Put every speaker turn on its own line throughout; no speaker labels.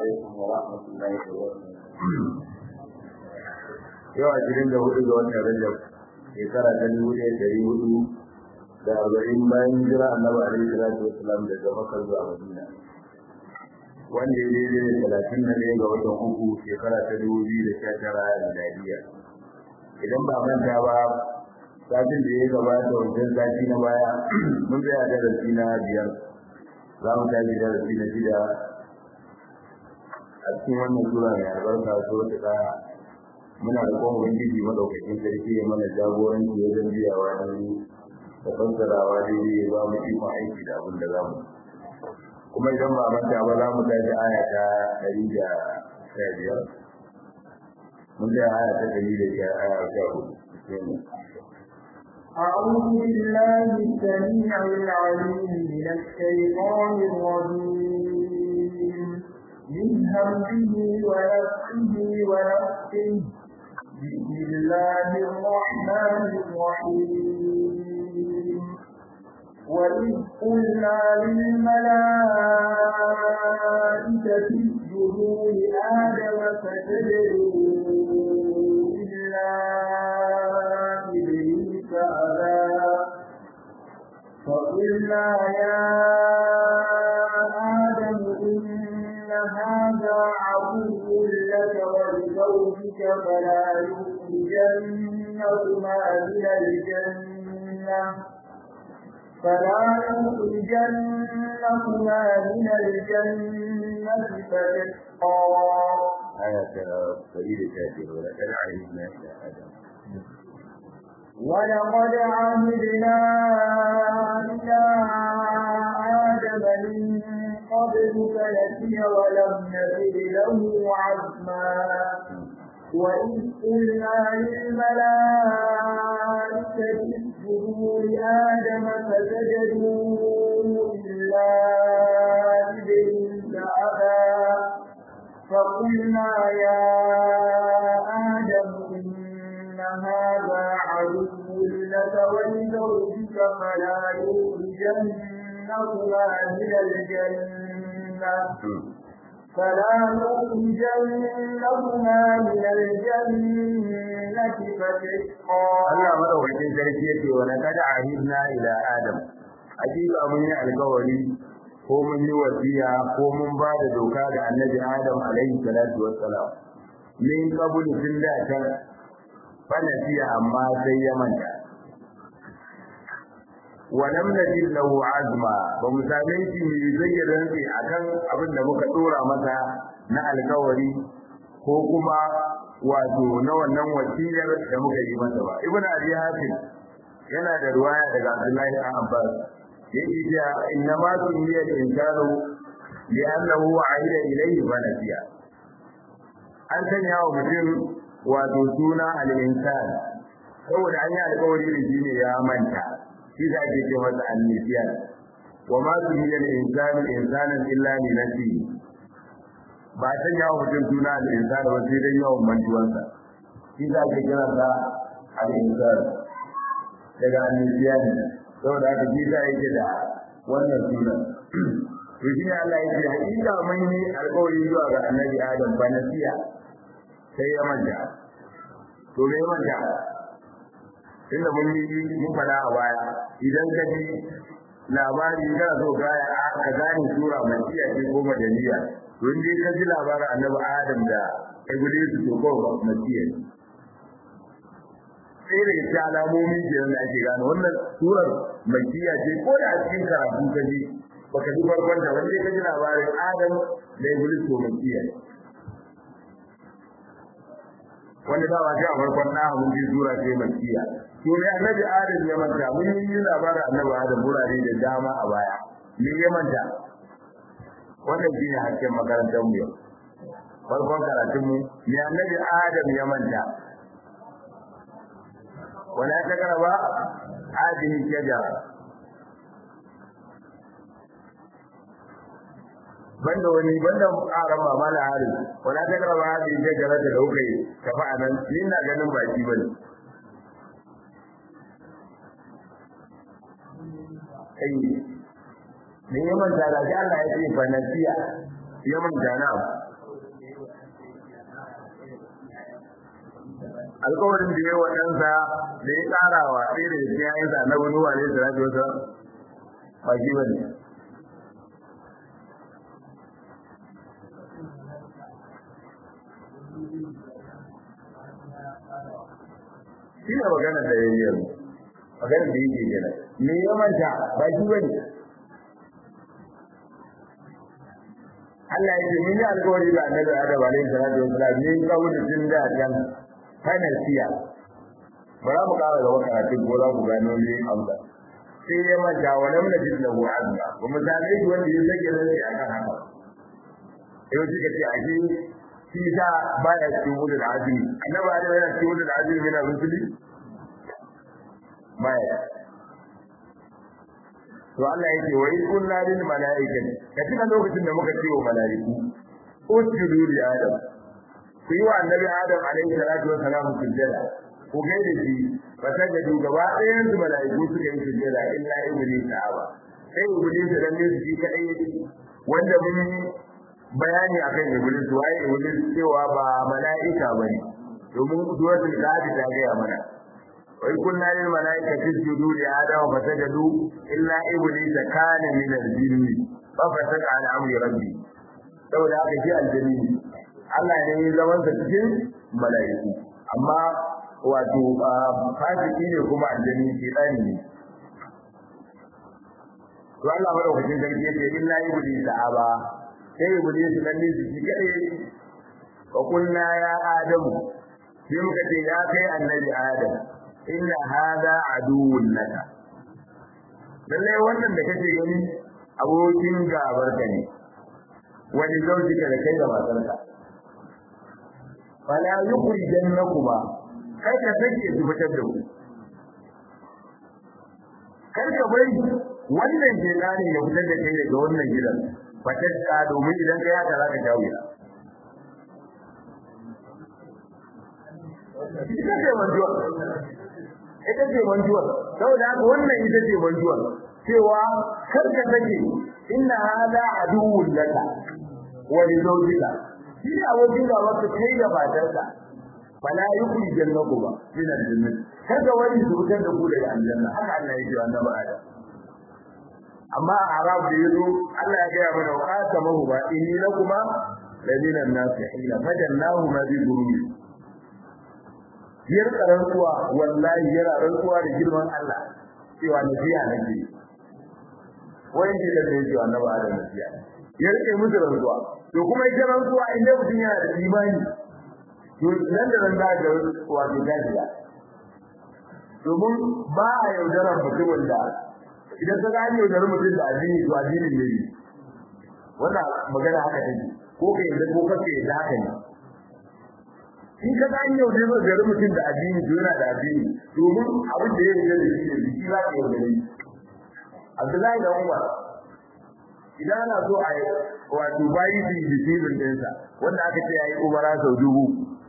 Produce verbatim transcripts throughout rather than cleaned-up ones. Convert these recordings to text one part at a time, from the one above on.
عليكم ورحمة الله وبركاته. yau ashirin da hudu ga watan Rajab shekara ta dubu ɗaya da ɗari hudu da arba'in bayan hijira Annabi alaihi salatu wassalam daga Makka zuwa Madina, wanda ya daidai da talatin da ɗaya ga watan uku shekara ta dubu biyu da sha tara miladiya. Idan ba manta ba, satin da ya gabata wancan sati na baya mun tsaya darasi na biyar, za mu tashi darasi na shida a cikin wannan sura mai albarka suratul Taha. Muna da kuma ubangiji madaukakin sarki ya mana jagoranci wajen biyawa da fassarawa daidai ya ba mu ikon aiki da abin da za mu. Kuma idan ba manta ba za mu tashi aya ta ɗari da sha biyar. Mun tsaya aya ta ɗari da sha hudu.
أعوذ بالله السميع العليم من الشيطان الرجيم من همزه ونفسه ونفسه. بسم الله الرحمن الرحيم. وإذ قلنا للملائكة اسجدوا لآدم فسجدوا إلا إبليس أبى فقلنا يا آدم إن هذا عدو لك ولزوجك فلا يخرجنكما من الجنة فلا يخرجنكما من الجنة فتشقى.
آية قليلة كافر ولقد عهدنا إلى آدم
ولقد عهدنا إلى آدم من قبل فنسي ولم نجد له عزما. وإذ قلنا للملائكة اسجدوا لآدم فسجدوا إلا إبليس أبى فقلنا يا آدم إن هذا عدو لك ولزوجك فلا يخرجنكما من الجنة فلا يخرجنكما من الجنة فتشقى.
Allah madaukakin sarki yake wa laqad ahidna ila Adam, hakika mun yi alƙawari ko mun yi wasiya ko mun ba da doka ga Annabi Adam alaihi salatu wassalam min qabl tun da kan fanasiya amma sai ya manta. Walam najid lahu azma, ba mu same shi mai zayyana rantsi akan abin da muka dora masa na alƙawari ko kuma wato na wannan wasiyar da muka yi masa ba. Ibn Abi Hatim yana da ruwaya daga Abdullahi ibn Abbas yake cewa inna ma sumiya al-insanu li'annahu wa'ida ilayhi fa nasiya. An sanya wa mutum wato suna al-insan saboda an yi alƙawari da shi ne ya manta, shi da ake ce masa al-nisyan. wa ma sumiya al-insanu insanan illa li nafsihi, ba ta yawo mutum suna al-insan ba sai dai yawan mantuwansa, shi da ake kira sa al-insan daga al-nisyan, saboda haka shi da yake da wannan sunan. To shi ne Allah ya ce hakika mun yi alƙawari zuwa ga Annabi Adam ba nasiya sai ya manta. To me manta? Inda mun yi mun fada a baya, idan ka ji labari da zo ga ka gane sura masiya ce ko madaniya, to indai ka ji labarin Annabi Adam da Iblis to ko masiya ne. Sai da ta alamomi ke da ake gane wannan surar masiya ce ko da cikin karatu ka ji baka ji farkon da wanda ka ji labarin Adam da Iblis to masiya ne. Wanda da ba a farkon na mun ji sura ce makiya. To ne Annabi Adam ya manta, mun yi labarin Annabi Adam burare da dama a baya. Me ya manta? Wannan shine hakkin makarantar mu yau. Farkon karatun mu ne Annabi Adam ya manta. Wala ta karaba hadin shajara. banda wani banda aran mama la hari wala ta karaba hadin shajara da daukai kafa anan ni na ganin baki bane. Ai ne yaman da Allah ya ce fa nasiya yaman da na alƙawarin da ya wadansa da ya tsarawa sai da yayin sa na wani wale da radio sa ba ji bane shi ne magana da yayi yanzu magana da yake gina me ya manta ba ji bane Allah ya ce mun yi alƙawari da Annabi Adam alaihi salatu wassalam ne kawo da jin da kan fanasiya ba za mu ƙara da wakati ko za ku gano ne amsa sai ya manta wa lam najid lahu azma wa misalai wanda ya sake da shi akan haka yau kika ce a ji shi da baya cikin wulul azmi Annabi Adam yana cikin wulul azmi min ar-rusuli baya to Allah yake wa in kunna lil malaikati katina lokacin da muka ce wa malaiku usjudu li adam ku yi wa annabi adam alaihi salatu wa salam sujjada ku gaida shi fasajadu gaba ɗayan su malaiku suka yi sujjada illa iblis aba sai iblis da ne shi kadai yake wanda mun bayani akan iblis wai iblis cewa ba malaika bane domin suratul kahf ta ga mana وإن كنا للملائكة اسجدوا لآدم فسجدوا إلا إبليس كان من الجن ففسق عن أمر ربي saboda haka shi aljani Allah ne ya zama sa cikin mala'iku amma wato fasiki ne kuma aljani shedani ne to Allah madaukakin sarki yake illa iblis aba sai iblis dan ne shi kadai wa kunna ya adamu sai muka ce ya kai annabi adam inna hada aduwwun laka lalle wannan da kake gani abokin gabar ka ne wani zauji ka da kai da matarka fala yukhrijannakuma kai ka take su fitar da ku kar ka bari wannan jilani ya fitar da kai daga wannan gidan fatar ka domin idan kai haka zaka jawo ya ita ce manjuwa ita ce manjuwa saboda haka wannan ita ce manjuwa cewa kar ka take inna hada aduwwun laka wa li zawjika shi abokin da wata kai da matarka fala yukri jannatu ba min al-jannah kada wani su fitar da ku daga aljanna haka Allah ya ji annabi Adam amma a arab da yazo Allah ya ga mana qasamahu ba inni lakuma ladina nasihin fadannahu ma bi gururi yar karantuwa wallahi yana rantsuwa da girman Allah cewa nasiha nake wai ji da zai ji annabi Adam nasiha yar kai musu rantsuwa to kuma ita rantsuwa inda mutum yana da imani to nan da nan da ga wato gajiya domin ba a yaudarar mutumin da idan ka gani yaudarar mutum da addini to addinin ne wannan magana haka take ko kai da ko kake da haka ne in ka gani yaudarar mutum da addini to yana da addini domin abin da ya yi da shi ne shi za ka yaudare Abdullahi da Umar idan ana so a yi wato bayi su yi disibin ɗinsa wanda aka ce ya yi umara sau dubu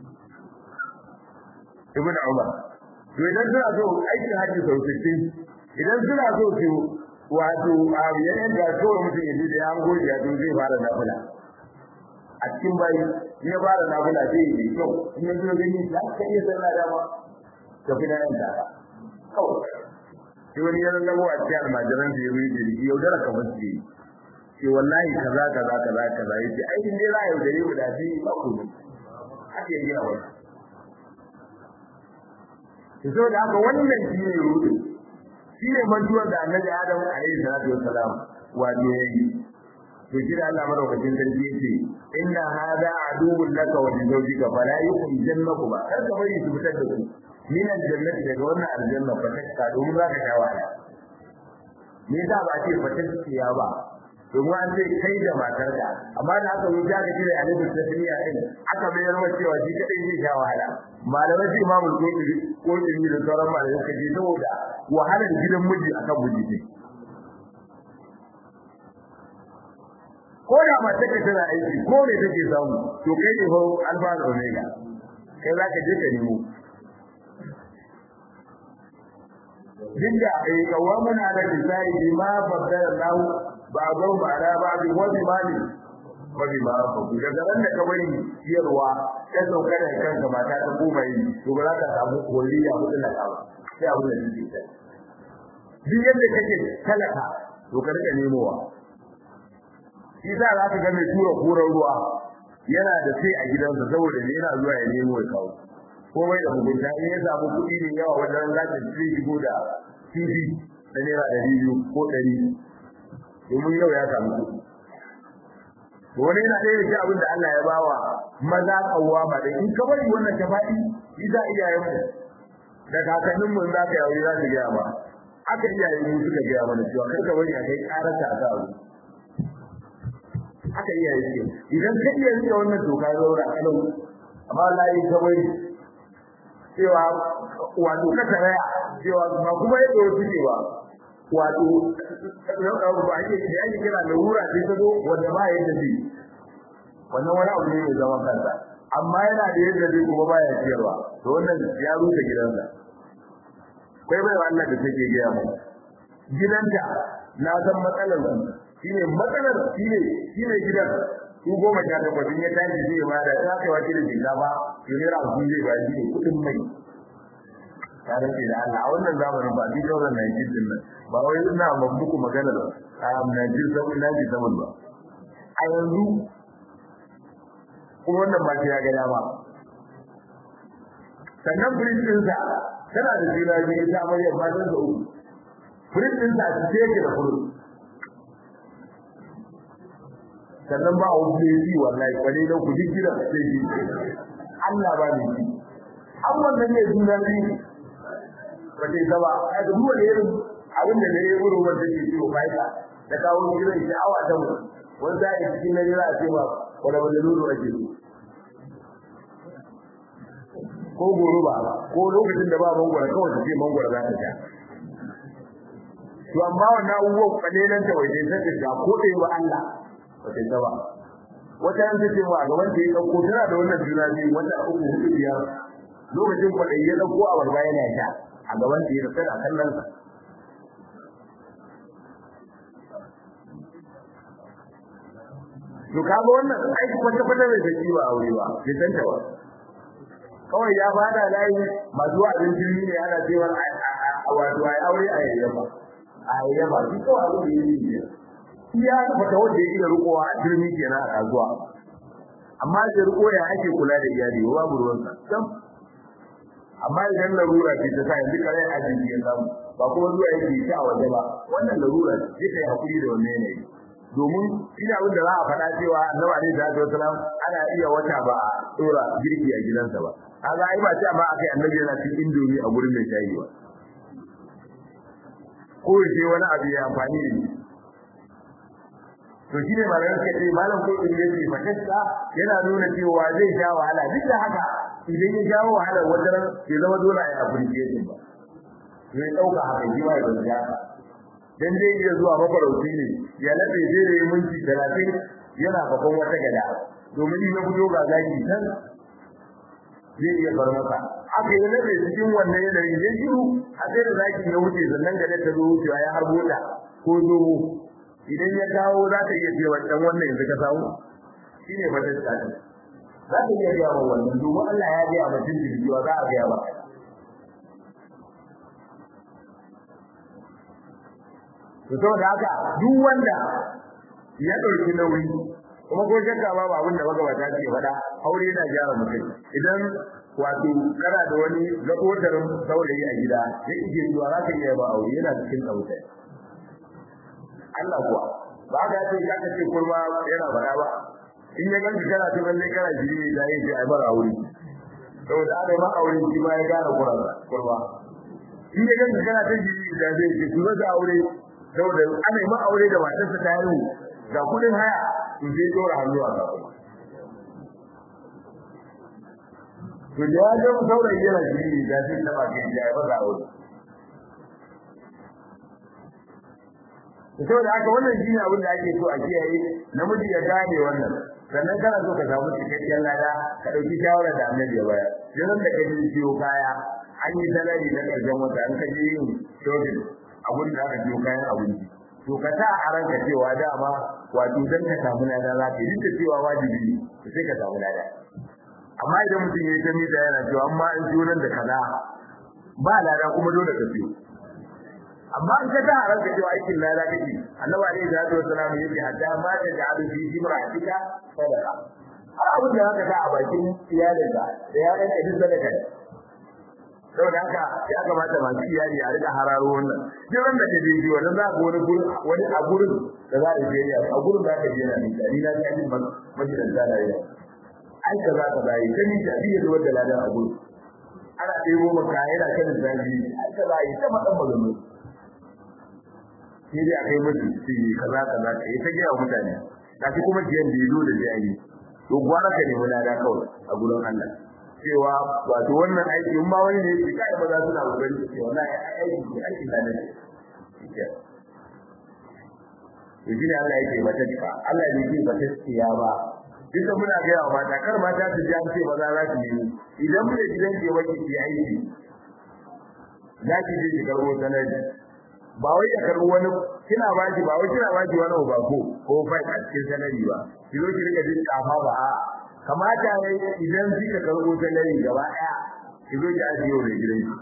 ibn Umar to idan suna so aikin haji sau sittin idan suna so su wato a yayin da so mutum yaji da ya hango ya to zai fara nafila a cikin bayi ya fara nafila zai yi kyau in ya zo gani ya ka iya sallah dama ka fi nan da kawai sai wani ya lallabo a cikin almajiran da ya yi da yaudara kamar su yi ce wallahi kaza kaza kaza kaza yace ai in dai za a yaudare mu da shi ba ku haka yake a wani to da haka wannan shi ne rudu shi ne mantuwar da Annabi Adam alaihi salatu wassalam wato yayi to shi da Allah madaukakin sarki yace inna hada aduwwun laka wa li zawjika fala yukhrijannakum ba kar ka bari su fitar da ku min aljannati daga wannan aljanna fa ta domin za ka sha wahala me yasa ba ce fa ta ya ba domin an ce kai da matarka amma da aka wuce aka cire alifin tasniya din aka bayar wa cewa shi kadai zai sha wahala malamai shi imamu al-Qurtubi ko dini da sauran malamai suka ce saboda wahalar gidan miji akan miji ne ko da matarka tana aiki ko me take samu to kai ne ho alfa da omega kai zaka je ka nemo dinda ai kawamana da bisai bima faddala lahu بعضهم على بعض وبمال mabi ma ba ku daga ran da ka bari ciyarwa ka sauka da kanka mata ta goma yi to ba za ka samu koliya hudu na kawa sai abin da kike sai duk yadda kake talaka to ka rika nemowa shi za za ka ga mai tura kuran ruwa yana da sai a gidansa saboda ne yana zuwa ya nemo ya kawo komai da mugunta in ya samu kuɗi ne yawa wajen zaka ci shigo da T V da naira ɗari biyu ko ɗari domin yau ya samu kuɗi wani yana ɗaya da abin da Allah ya bawa maza kawwa ba da in ka bari wannan ta faɗi shi za iyayen mu da kakannin mu za ka yawo za su gaya ba aka iyayen mu suka gaya mana cewa kar ka bari a kai karanta a kawo aka iyaye ce idan ka iya rike wannan doka zaura kalau amma wallahi ka bari cewa wato ka taraya cewa ba kuma yadda wasu cewa wato ba ake ce ake kira da wura ce ta zo wanda ba yadda zai wannan wani abu ne mai zaman kansa amma yana da yadda zai kuma baya ciyarwa to wannan ya rusa gidansa kai bai Allah da take gaya mu gidanta na san matsalar ku shine matsalar shine shine gidan ku goma sha takwas in ya tashi zai ba da ta kai wace da shinkafa to ne rafu zai ba shi kudin mai tare da Allah a wannan zamanin ba duk wannan nan din nan ba wai ina muku magana da am na jin sabon naji zaman ba a yanzu kuma wannan ba ya ga dama sannan printin sa tana da jira biyu ta Maryam ba da uku printin sa ce yake da furu sannan ba wani yi wallahi kwale da ku duk gidan sai ji Allah ba ni an wannan ne juna biyu wace zaba a da ruwa ne irin abin da ne wurin wanda ke ciwo bai ka da kawo gidan shi awa ta mu wanda ya cikin na jira a cewa wala wala lulu ake ko goro ba ko lokacin da ba mangwara kawai ta ce mangwara za ta ja to amma wannan uwa kalelan ta waje sai ta ko dai wa Allah wace zaba wata ran ta ce wa gaban ta yi dauko tana da wannan juna biyu wata uku hudu biyar lokacin kwadai ya dauko a barba yana sha a gaban da ya tsaya kallon sa to kaga wannan aiki kwata kwata bai saki ba aure ba bai san ta ba kawai ya bada layi masu abin jini ne ana cewa a wato ai aure a yayyaba a yayyaba shi ko abu da yake ne iya fata wanda yake da rukowa a jirmi kenan a kasuwa amma da ruko ya ake kula da iyali babu ruwansa sam amma idan larura ce ta sa yanzu kare ajin ya samu ba kuma zuwa yake ta a waje ba wannan larura ce kai hakuri da wannan ne domin ina abin da za a faɗa cewa annabi alaihi salatu wasalam ana iya wata ba a dora girki a gidansa ba kaga ai ba ce amma akai annabi yana cikin indomi a gurin mai shayi ba ko sai wani abu ya amfani da shi to shine malamin ka ce malam ko in yace fakasta yana nuna cewa zai sha wahala duk da haka idan ya jawo wahala wajen ya zama dole a appreciation ba zai dauka haka ji ba da ya dan dai ya zuwa mafarauci ne ya labe dai da minti talatin yana bakon wata gada domin in ya fito ga zaki san zai iya bar maka haka ya labe cikin wannan yanayin ya shiru a sai da zaki ya wuce sannan gada ta zo wucewa ya harbo ta ko zo idan ya dawo za ta iya cewa dan wannan yanzu ka samu shine ba ta tsada za ta iya ga wannan domin Allah ya ga mutum jiwa za a ga ba to saboda haka duk wanda ya dauki nauyi kuma ko shakka ba abin da magabata ke faɗa aure yana gyara mutum idan wato kana da wani gabotarin saurayi a gida ya ije zuwa za ka iya ba aure yana cikin kautai Allah kuwa ba ga ce ka ce kurma yana faɗa ba in ya ganki kana ta balle kana jiri da yake ai bar aure saboda ada ma aure shi ma ya gara kurma kurma in ya ganki kana ta jiri da zai ce ku ga aure saboda ana ma aure da matarsa ta yi ga kudin haya in je dora hannu a gaba to da ya ga saurayi yana jiri da zai taba ke ya ba ga aure saboda haka wannan shine abin da ake so a kiyaye namiji ya gane wannan sannan kana so ka samu cikakken lada ka dauki shawara da annabi ya bayar idan da kaje ciyo kaya an yi salari na karshen wata an kaje yin shopping abun da aka ciyo kayan abinci to ka sa a ranka cewa dama wato dan ka samu lada za ka yi da cewa wajibi ne sai ka samu lada amma idan mutum ya yi tamita yana cewa amma in ji nan da kaza ba lada kuma dole ka biyo amma in ka sa a ranka cewa aikin lada kake annabi alaihi salatu wasallam yake hadda ma ta ja'alu fi jimra'atika sadaqa har abin da zaka sa a bakin iyalinka da yaran ka duk sadaka ne saboda haka ya kamata masu iyali a rika hararo wannan jiran da kaje ji wannan za ka wani gurin wani a gurin da za a je a gurin da ka je na ni da ni na ga ni majidan da da yi ai ka za ka dai kan ni da biye da wanda ladan a gurin ana ɗebo maka yana kan zabi ai ka za yi ta madan magana sai dai akai mutu sai kaza kaza kai ta gaya mutane kashi kuma jiyan da yazo da jayi to gwara ka ne wala da kawai a gurin Allah cewa wato wannan aiki in ma wani ne yake kai ba za su na kokari cewa wallahi aiki ne aiki da ne yaji ne Allah yake mata dika Allah ne yake mata tsiya ba duka muna ga yawa mata kar mata su ji an ce ba za su yi idan mu da gidan ke wake ki aiki za ki je ki karbo sanadi ba wai ka karbo wani kina baji ba wai kina baji wani ba ko ko fa a cikin sanadi ba ki zo ki rika jin kafa ba a kamata ne idan kika karbo sanadi gaba daya ki zo ki ajiye wa gidan ki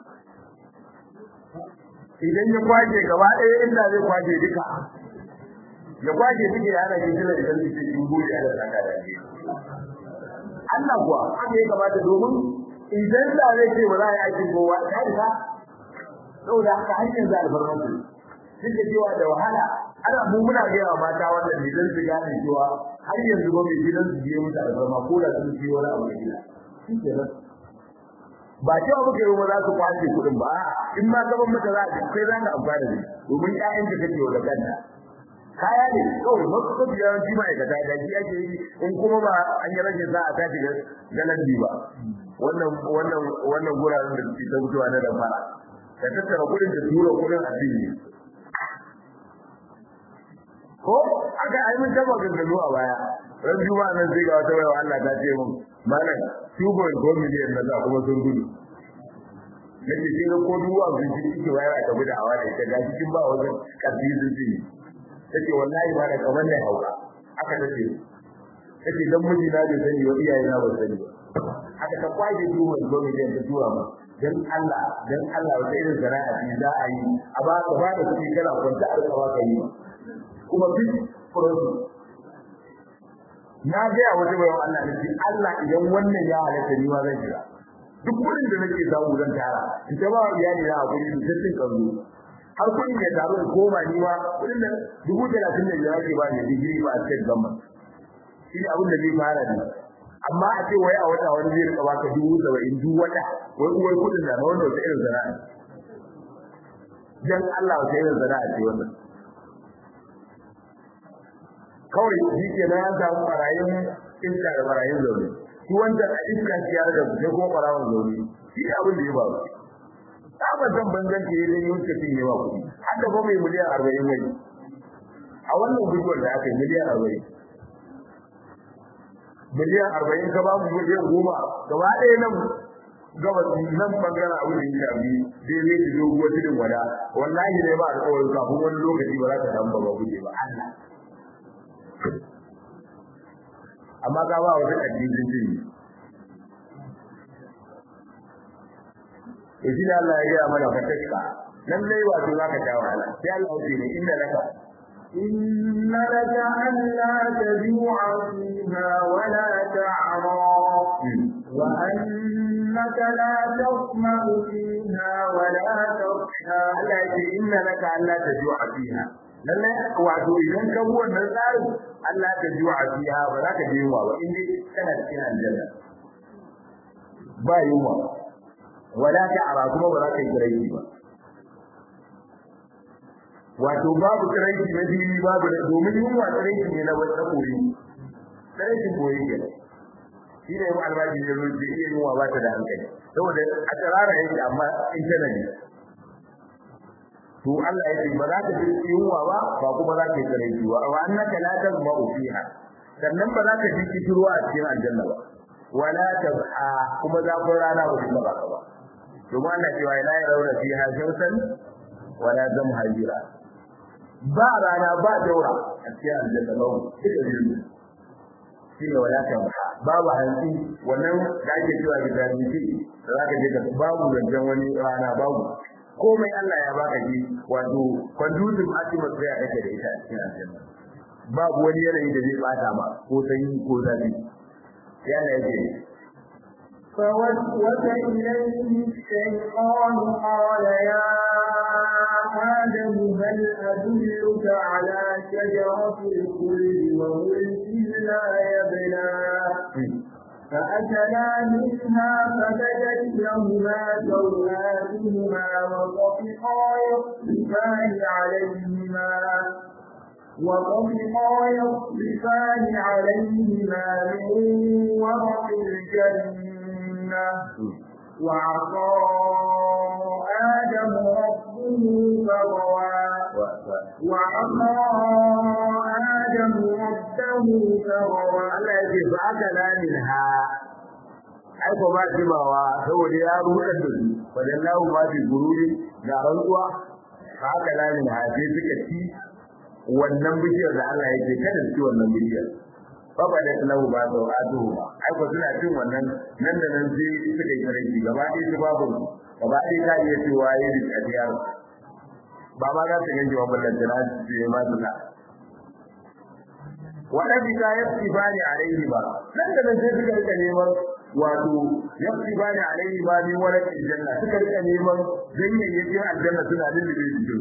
idan ya kwaje gaba daya inda zai kwaje duka ya kwaje duka yana cikin da idan kike kin gode Allah saka da ni Allah kuwa haka ya kamata domin idan da zai ce ba za a yi aikin gowa kai ka saboda haka har yanzu alfarmansu duk da cewa da wahala ana mu muna ga yawa mata wannan idan su gane cewa har yanzu ba mai gidan su je musu alfarma ko da sun ci wani abu gida shikenan ba cewa muke yi za su kwace kuɗin ba in ma gaban mata za a kai za ka amfana da domin ƴaƴan ka kake wa da kanta kaya ne kawai masu yawanci ma'aikata da shi ake yi in kuma ba an yi rashin za a tashi galan ba wannan wannan wannan guraren da suke ta mutuwa na da fara da tattara kudin da tura kudin addini ko aka ai mun taba gangano a baya ran juma'a nan sai ga wata waya Allah ta ce mun malam two point four million na kuma sun gudu nake sai ko duwa sun ji kike waya ta gudu a wani ta gashi kin ba wajen kaddi sun ji take wallahi ba da kamar ne hauka aka tace take dan miji na bai sani wa iyaye na ba sani aka ta kwaje two point four million ta tura mu dan Allah dan Allah wata irin zara'a ce za a yi a ba ka ba da kuɗi kana kwanta a rika baka yi kuma bi furosi na ga ya wata bayan Allah ne Allah idan wannan ya halatta ni ma zan jira duk kuɗin da nake samu zan tara in ta ba iyali na hakuri da sirrin kanzu har kuɗin ya taro in koma ni ma kuɗin da dubu talatin da ya ke ba ni digiri ba a cikin gamba shi ne abin da zai fara ne amma a ce wai a wata wani zai rika baka dubu saba'in duk wata wai uwar kudin da wanda wata irin zara'a dan Allah wata irin zara'a ce wannan kawai shi ke na ya samu barayin iska da barayin zaune shi wanda a iska shi ya da sai ko barawan zaune shi ne abin da ya faru ta san banzan ke yi yin ka cinye ba kuɗi har da ba mai miliyan arba'in wai a wannan gurgur da aka yi miliyan arba'in miliyan arba'in ka ba mu miliyan goma gaba ɗaya nan gaba nan bangaren abu da ya shafi dai zai ji doguwar tudun wada wallahi ne ba a tsawon kafin wani lokaci ba za ka samu ba guje ba Allah amma ka ba wata addinin jin to shi ne Allah ya gaya mana fataka nan dai wato za ka ta wahala sai Allah ya ce ne inna laka
إن لك ألا تجوع فيها ولا تعرى وأنك لا تظمأ فيها ولا تضحى
إن لك ألا تجوع فيها lallai wato idan ka bi wannan tsarin Allah ta jiwa fiha ba za ka je yunwa ba inda kana cikin aljanna ba yunwa wala ta'ara kuma ba za ka yi garaji ba wato babu tsaraici na dini babu da domin yunwa tsaraici ne na wata koyi tsaraicin koyi ke shi ne mu albaji ne zo ce iya yunwa ba ta da hankali saboda a tsarara yake amma internally to Allah ya ce ba za ka ji yunwa ba ba kuma za ka yi tsaraici ba wa annaka la tazma'u fiha sannan ba za ka ji kishirwa a cikin aljanna ba wala tabha kuma zafin rana ba kuma ba ka ba domin Allah cewa la yarawna fiha shamsan wala zamhajira ba rana ba daura a cikin aljanna ba kika ji shi ne wadata babu hanci wannan da ake cewa vitamin C da zaka je ka babu zanjan wani rana babu komai Allah ya baka ji wato conducive atmosphere kake da ita a cikin aljanna babu wani yanayi da zai bata ma ko sanyi ko zafi ya ne yake
فوسوس إليه الشيطان قال يا آدم هل أدلك على شجرة الخلد وملك لا يبلى فأكلا منها فبدت لهما سوآتهما وطفقا يخصفان عليهما وطفقا يخصفان عليهما من ورق الجنة وعصى آدم ربه فغوى وعصى آدم ربه فغوى
Allah yake ba aka laminha ai ko ba jimawa saboda ya rubuta da su wadannan ba bi gururi ga rantsuwa ba aka laminha sai suka ci wannan bishiyar da Allah yake kada su wannan bishiyar baba da lahu ba da adu ai ko suna cin wannan nan da nan sai suka yi karanci gaba ɗaya su babu gaba ɗaya ta iya cewa yayi da tiyar ba ma za ta ganji wa ballan da su yi ma duka waɗanda ka yafi bani alaihi ba nan da nan sai suka rika neman wato yafi bani alaihi ba min wani aljanna suka rika neman ganyayyakin aljanna suna lullube su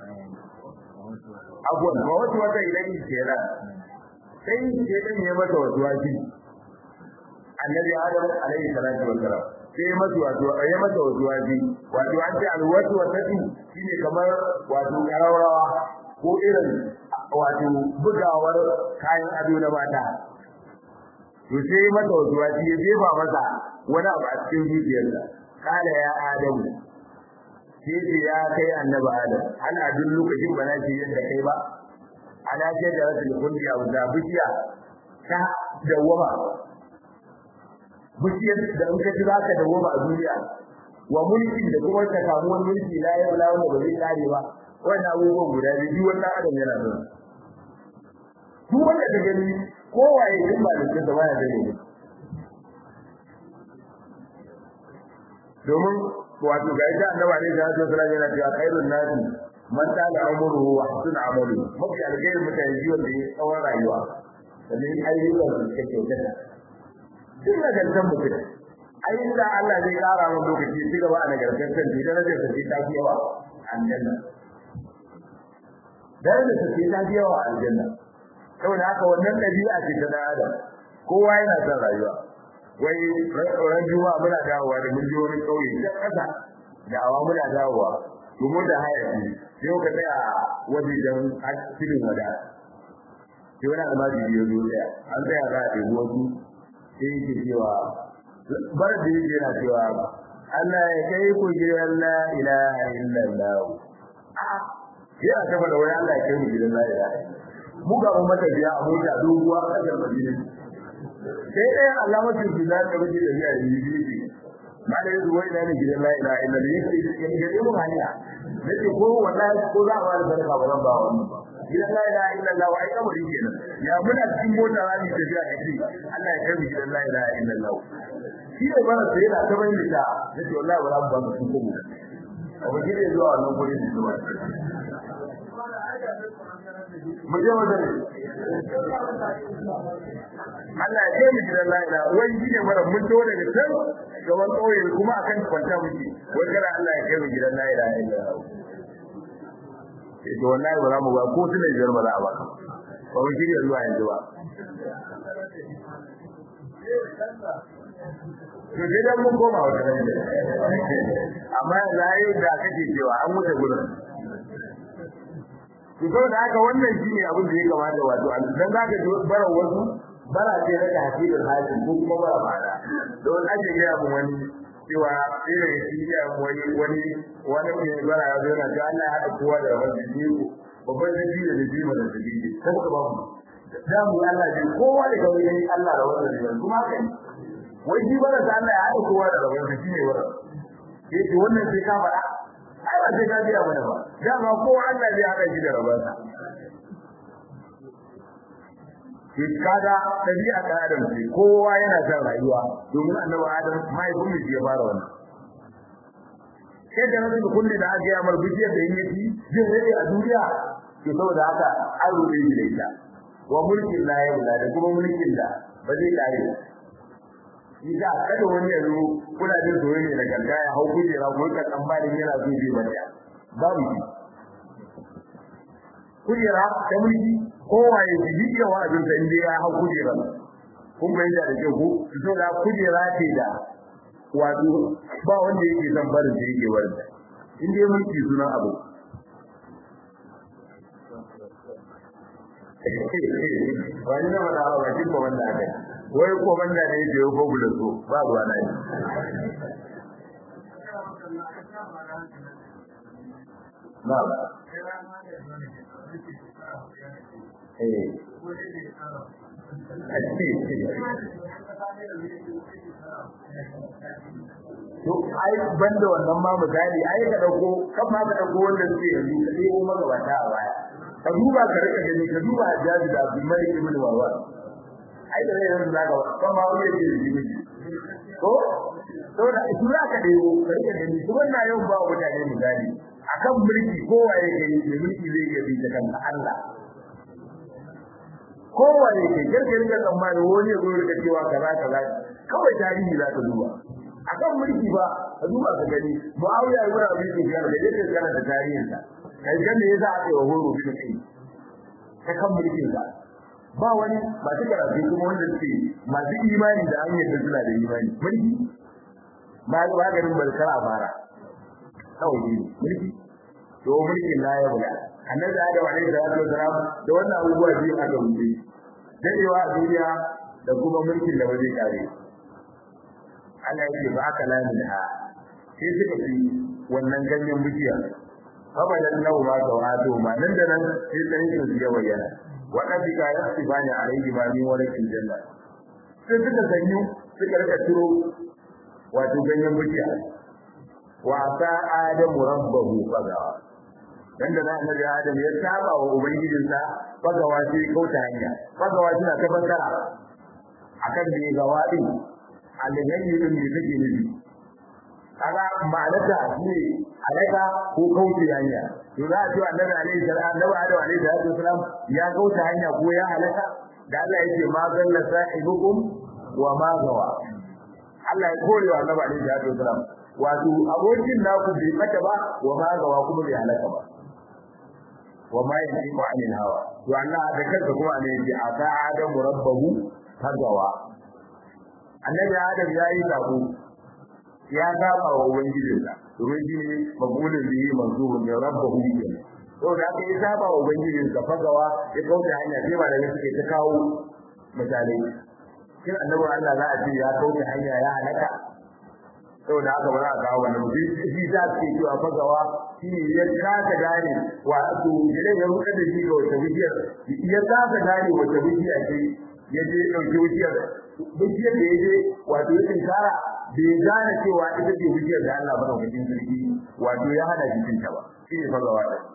abuwan ba wasu wata idan ke da sai ke dan ya mata wasu waji annabi adam alaihi salatu wassalam sai ya mata wasu ya mata wasu waji wato an ce alwasu wasatu shine kamar wato karawa ko irin wato bugawar kayan ado na mata to sai mata wasu waji ya jefa masa wani abu a cikin zuciyarsa kala ya adamu sai ya kai annabi adam an adun lokacin bana ce yadda kai ba ana ce da rasul kulli abu da bishiya ta dawama bishiyar da in ka ji zaka dawama a duniya wa mulki da kuma ta samu wani mulki la ya wala wanda bai kare ba wannan abubuwan guda biyu wannan adam yana da su wanda da gani kowaye din ba da kinsa baya da ne domin wato ga ita annaba ne da Allah sallallahu alaihi wasallam khairun nasi man tala umruhu wa hasuna amalu mafi alkhairi mutane jiwon da ya tsawon rayuwa sannan ayyukan da suke kyautata duk da gantan mutum ayyuka Allah zai kara mun lokaci ci gaba a nagartar kan da darajar da ta fi yawa aljanna darajar da ta fi yawa aljanna saboda haka wannan dabi'a ce ta Adam kowa yana son rayuwa wai ran juma'a muna dawowa da mun je wani kauye da kasa da awa muna dawowa kuma da haya ne yau ka tsaya waje dan cikin wada sai wani almajiri ya zo tsaya an tsaya za a ɗebi wasu sai yake cewa bar da yake yana cewa Allah ya kai ku gidan la ilaha illallah a'a yana tabbata da wani Allah ya kai mu gidan la ilaha mu ga mu mata biya a mota doguwa a kan Madina sai dai Allah mutum ki za ta rubuta da ya yi bibi malai zuwa ina ne gidan la ilaha illallah yake cikin gare mu hanya nake ko wallahi ko za a wani barka ba zan ba wannan ba gidan la ilaha illallah wai kamar yake nan ya muna cikin mota rani tafiya kace Allah ya kai mu gidan la ilaha illallah shi ne bara sai yana ta bayyana ta nake wallahi wala ba mu cikin mu a waje da zuwa wannan gurin da zuwa mu je mu dare Allah ya kai mu gidan la ilaha wai shi ne bara mun to daga can gaban kauye kuma akan kwanta muke wai kada Allah ya kai mu gidan la ilaha illallah to wallahi ba za mu ba ko tuna jar ba za a ba ba mu shirya zuwa yanzu ba to dai dan mun koma wata rana amma zai da kake cewa an wuce gurin to da haka wannan shine abin da ya kamata wato dan zaka ji bara wasu bara ce daga hakikar hali ko kuma bara bada don ake ga mu wani cewa irin shi ya wani wani wani ne bara ya zo na ga Allah ya hada kowa da wani jiko babban dabi da dabi da dabi ko ka ba mu da mu Allah ji kowa da kawai Allah da wannan ne kuma haka wai ji bara da Allah ya hada kowa da wani shi ne wara yake wannan sai ka fara ai ba sai ka biya mana ba dama kowa Allah zai hada shi da rabansa to kaga dabi'a ta Adam ce kowa yana son rayuwa domin annabi Adam mai kuma ya fara wannan sai da nan kullu da aka yi amar bijiyar da yake jin rai a duniya to saboda haka an rube shi da ita wa mulkin la yawla da kuma mulkin da ba zai kare Ida kada wani ya zo kuna jin soyayya da ganga ya hau kujera ko ka tsammanin yana so zai bata babu shi kujera ta mulki kowa ya ji iya wa'azin sa inda ya hau kujera kun bayyana da kyau ko so da kujera ce da wato ba wanda yake son barin da yake warin inda ya mulki sunan abu wani na wada ba kin ba wanda aka wai ko banda ne yake ko gudu so ba ruwa na yi na ba eh to ai banda wannan ma misali ai ka dauko kan ma ka dauko wanda suke yanzu ka dai kuma gabata a baya ka duba ka rika gani ka duba Hajjaji da Abdul Malik ibn Marwan ai da yanzu zaka kan ma wani yake da jini ko to da isura ka dai ka rika gani to wannan yau ba mutane misali akan mulki kowa yake yi mulki zai iya bi ta kan Allah kowa yake kirkirin da tsammani wani ya zo da cewa kaza kaza kawai tarihi za ka duba akan mulki ba ka duba ka gani Muawiya ibn Abi Sufyan da yake kana da tarihin sa kai ga me yasa aka yi horo bin kai ta kan mulkin sa ba wani ba ta karatu kuma wanda suke masu imani da hanyar da suna da imani mulki ba ba garin barkara fara kawai ne mulki to mulkin la ya bula annabi Adam alaihi salatu wasalam da wannan abubuwa biyu aka rubuce dadewa a duniya da kuma mulkin da ba zai kare Allah yake ba aka lamin ha sai suka fi wannan ganyen bishiya abadan lau ma ga wato ma nan da nan sai sai su ya bayyana wadanda ka yasibani alaihi ma min walakin janna sai suka zanyu suka rika turo wato ganyen bishiya wa sa adamu rabbahu fagawa dan da annabi adam ya saba wa ubangijinsa fagawa sai kauta hanya fagawa tana tabbata akan da gawa din alhayyin din da take nufi kaga ma'anarta ne alaka ko kauce hanya to za a ce annabi alaihi salam annabi adam alaihi salam ya kauce hanya ko ya halaka da Allah yake ma galla sahibukum wa ma gawa Allah ya kore wa annabi alaihi salam wato abokin naku bai mata ba wa ma gawa kuma bai halaka ba wa ma yantiqu anil hawa to Allah da kansa kuma ne yake ata adamu rabbahu tagawa annabi adam yayi sabo ya saba wa ubangijinsa ubangiji magulin da yi manzubun da rabbahu kenan to da aka yi saba wa ubangijinsa fagawa ya kauce hanya sai ba da suke ta kawo misalai shin annabi Allah za a ce ya kauce hanya ya halaka to da aka bara kawo wannan shi za su ce a fagawa shi ne ya kasa gane wato idan ya ruka da shi ga wata bishiyar ya kasa gane wata bishiya ce ya je dauke bishiyar bishiyar da ya je wato ya tinkara bai gane cewa ita ce bishiyar da Allah bada wajen sarki wato ya hada jikin ta ba shi ne fagawa da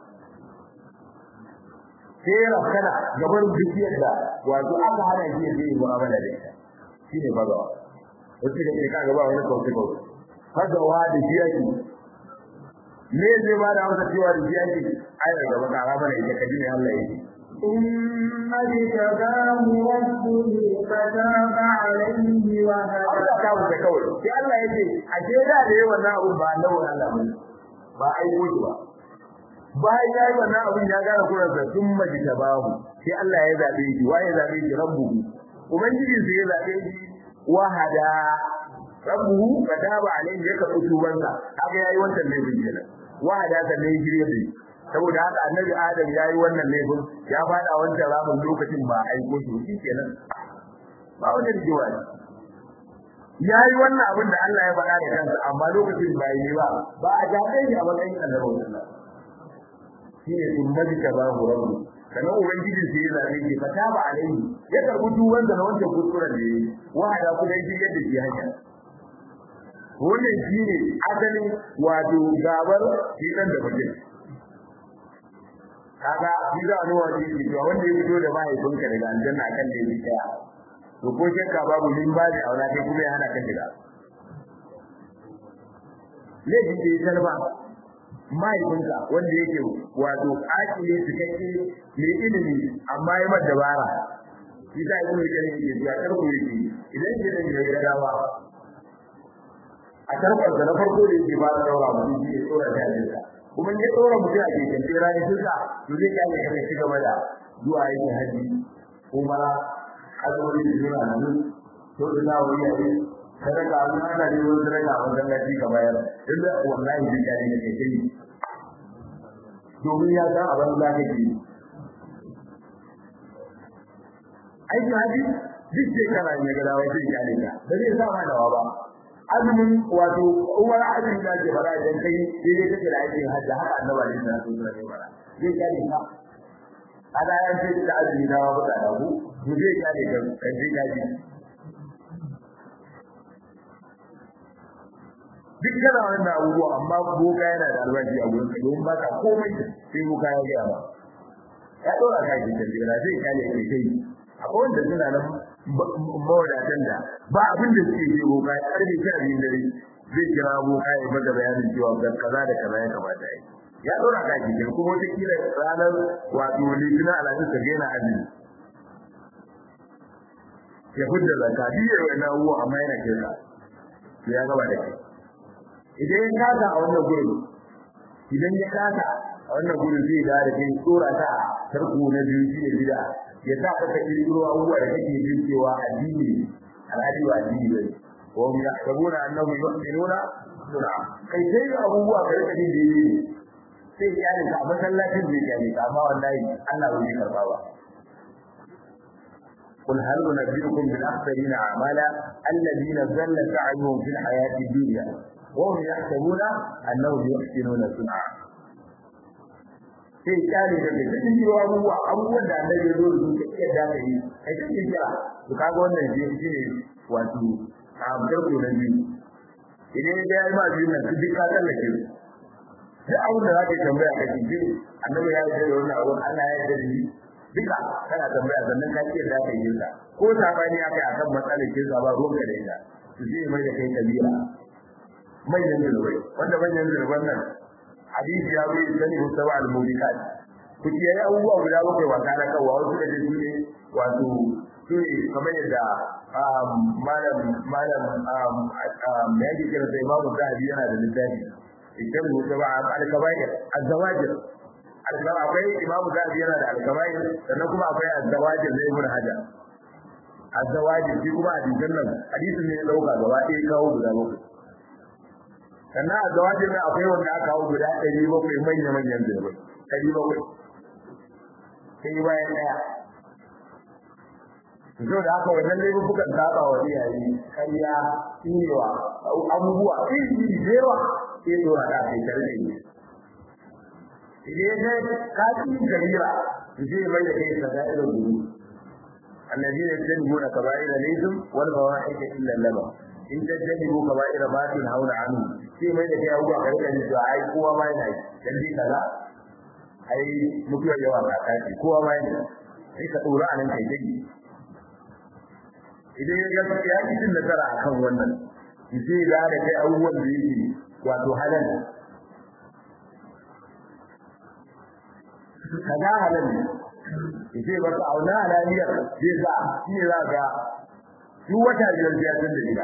sai rakana gaban bishiyar da wato aka hana shi ya yi mu'amala da ita shi ne fagawa wasu da ke kaga ba wani kauce kauce fagawa da shi yake me zai ba da amsa cewa da shi yake ayar gaba ka ga mana ita kaji ne Allah yake
ثم اجتباه ربه فتاب عليه وهدى
Allah ta wuce kawai sai Allah yake a je da da yawan abu ba na wannan Allah ba ai ko ba bayan yayi wannan abun ya gane kuran sa thumma jtabahu sai Allah ya zabe shi wa ya zabe shi rabbuhu ubangiji sai ya zabe shi wahada rabbuhu fataba alayhi ya kafu tubansa haka yayi wannan laifin kenan wahada ta ne gire shi saboda haka annabi adam yayi wannan laifin ya fada wancan ramin lokacin ba aiko shi kenan ba wannan jiwa yayi wannan abin da Allah ya faɗa da kansa amma lokacin ba yi ba ba a jabe shi a matsayin annabi Allah shine sunnati tabahu rabbu kana ubangiji sai ya zabe shi fataba alayhi ya karbu duwan da wancan kuskuren da yayi wahada kuma yake yadda shi hanya wannan shine asalin wato gabar shi dan da mutum kaga shi za a nuna wani shi wanda ya fito da mahaifinka daga aljanna kan da yake tsaya to ko shakka babu min ba da aura kai kuma ya hana ka shiga laifi da ya tarba mahaifinka wanda yake wato akile cikakke mai ilimi amma ya mata dabara shi ta yi mai kare yake ya karko yake idan ke da mai gadawa a tarkar da na farko da yake ba da daura mutum shi ya tsora ta jinsa kuma ya tsora mutum a keken tsira ne duka to zai kyale ka ci gaba da zuwa yake haji kuma azumi da jira nan to da na wuri yayi kada ka an ana ne wani daga wannan lati ka bayar inda wallahi zai kyale ka kai domin ya san abin da kake ai haji duk shekara ne ga dawo sai kyale ka ba zai sa ma dawa ba azumin wato uwar azumi da ke fara idan kai dai kake da aikin hajji haka annabi ne da su da fara zai kyale ka ada yan ce da azumi da ba da ku mu zai kyale ka kan ji kaji duk kana wannan abubuwa amma boka yana da albashi a gurin ka don baka komai sai boka ya ga ba ya dora ka ji da zai kyale kai kai akwai wanda suna nan mawadatan da ba abin da suke yi boka ya karbe shi a cikin dare zai kira boka ya bada bayanin cewa ga kaza da kaza ya kamata yi ya dora ka ji kuma wata kila ranar wato litinin alhamis ka gaina azumi ya fudda zakati ya wani abubuwa amma yana kira ya gaba da kai idan ya kasa a wannan gurin idan ya kasa a wannan gurin zai da da kai tsora ta tarko na biyu shi ne bid'a ya sa ka kai kiro abubuwa da kake jin cewa addini al'adi wa addini ne wa hum yahsabuna annahum yuhsinuna sun'a kai sai abubuwa ka rika jin dai sai ya ne ka masallacin zai ya ne amma wallahi Allah bai karba ba قل هل ننبئكم بالأخسرين أعمالا الذين ضل سعيهم في الحياة الدنيا وهم يحسبون أنهم يحسنون صنعا sai kyale da ke cikin yiwa abubuwa abubuwan da annabi ya zo da su ke da ka yi kai cikin kira to kaga wannan je shi ne wato a garko na biyu idan ya yi ma biyu nan duk ka tsallake su duk abin da za ka tambaya ka ci biyu annabi ya yi da wannan abun Allah ya yi da ni duka kana tambaya sannan ka ce da ka yi ka ko sabani akai akan matsalar kin ba ruwan ka da ita su je mai da kai kabira manyan zulubai wanda manyan zuluban nan hadisi ya zo sani musawa al-mubikat ku ce ya abubuwa guda bakwai wata na kawo wasu da su ne wato su ne kamar yadda malam malam da yake kira sai imamu zahabi yana da littafi idan musawa al-kabair az-zawajir akwai imamu zahabi yana da al-kabair sannan kuma akwai az-zawajir da ibn hajar az-zawajir shi kuma hadisin nan hadisin ne ya dauka gaba ɗaya kawo guda bakwai sannan a zawajin nan akwai wanda aka hawo guda ɗari bakwai manya manyan zirbai ɗari bakwai sai bayan ɗaya zo da haka wannan laifukan saba wa iyaye ƙarya tsinewa abubuwa iri da yawa sai dora da kai tare da idan ya ka ci kabira zai mai da kai sada'irar gudu الذين يجتنبون كبائر الإثم والفواحش إلا اللبن in tajjabu kaba'ira ma tun hauna anu sai mai da kai abuwa ka rika ji ai kowa ma yana dan bi kaza ai mutuwa yawa ka kaci kowa ma yana sai ka dora anan kai dai idan ya ga ya yi din nasara akan wannan sai ga da kai abubuwan da yake wato halal kaza halal sai ba ka auna halaliyar zai za shi ne za ga duk wata biyar biyar da gida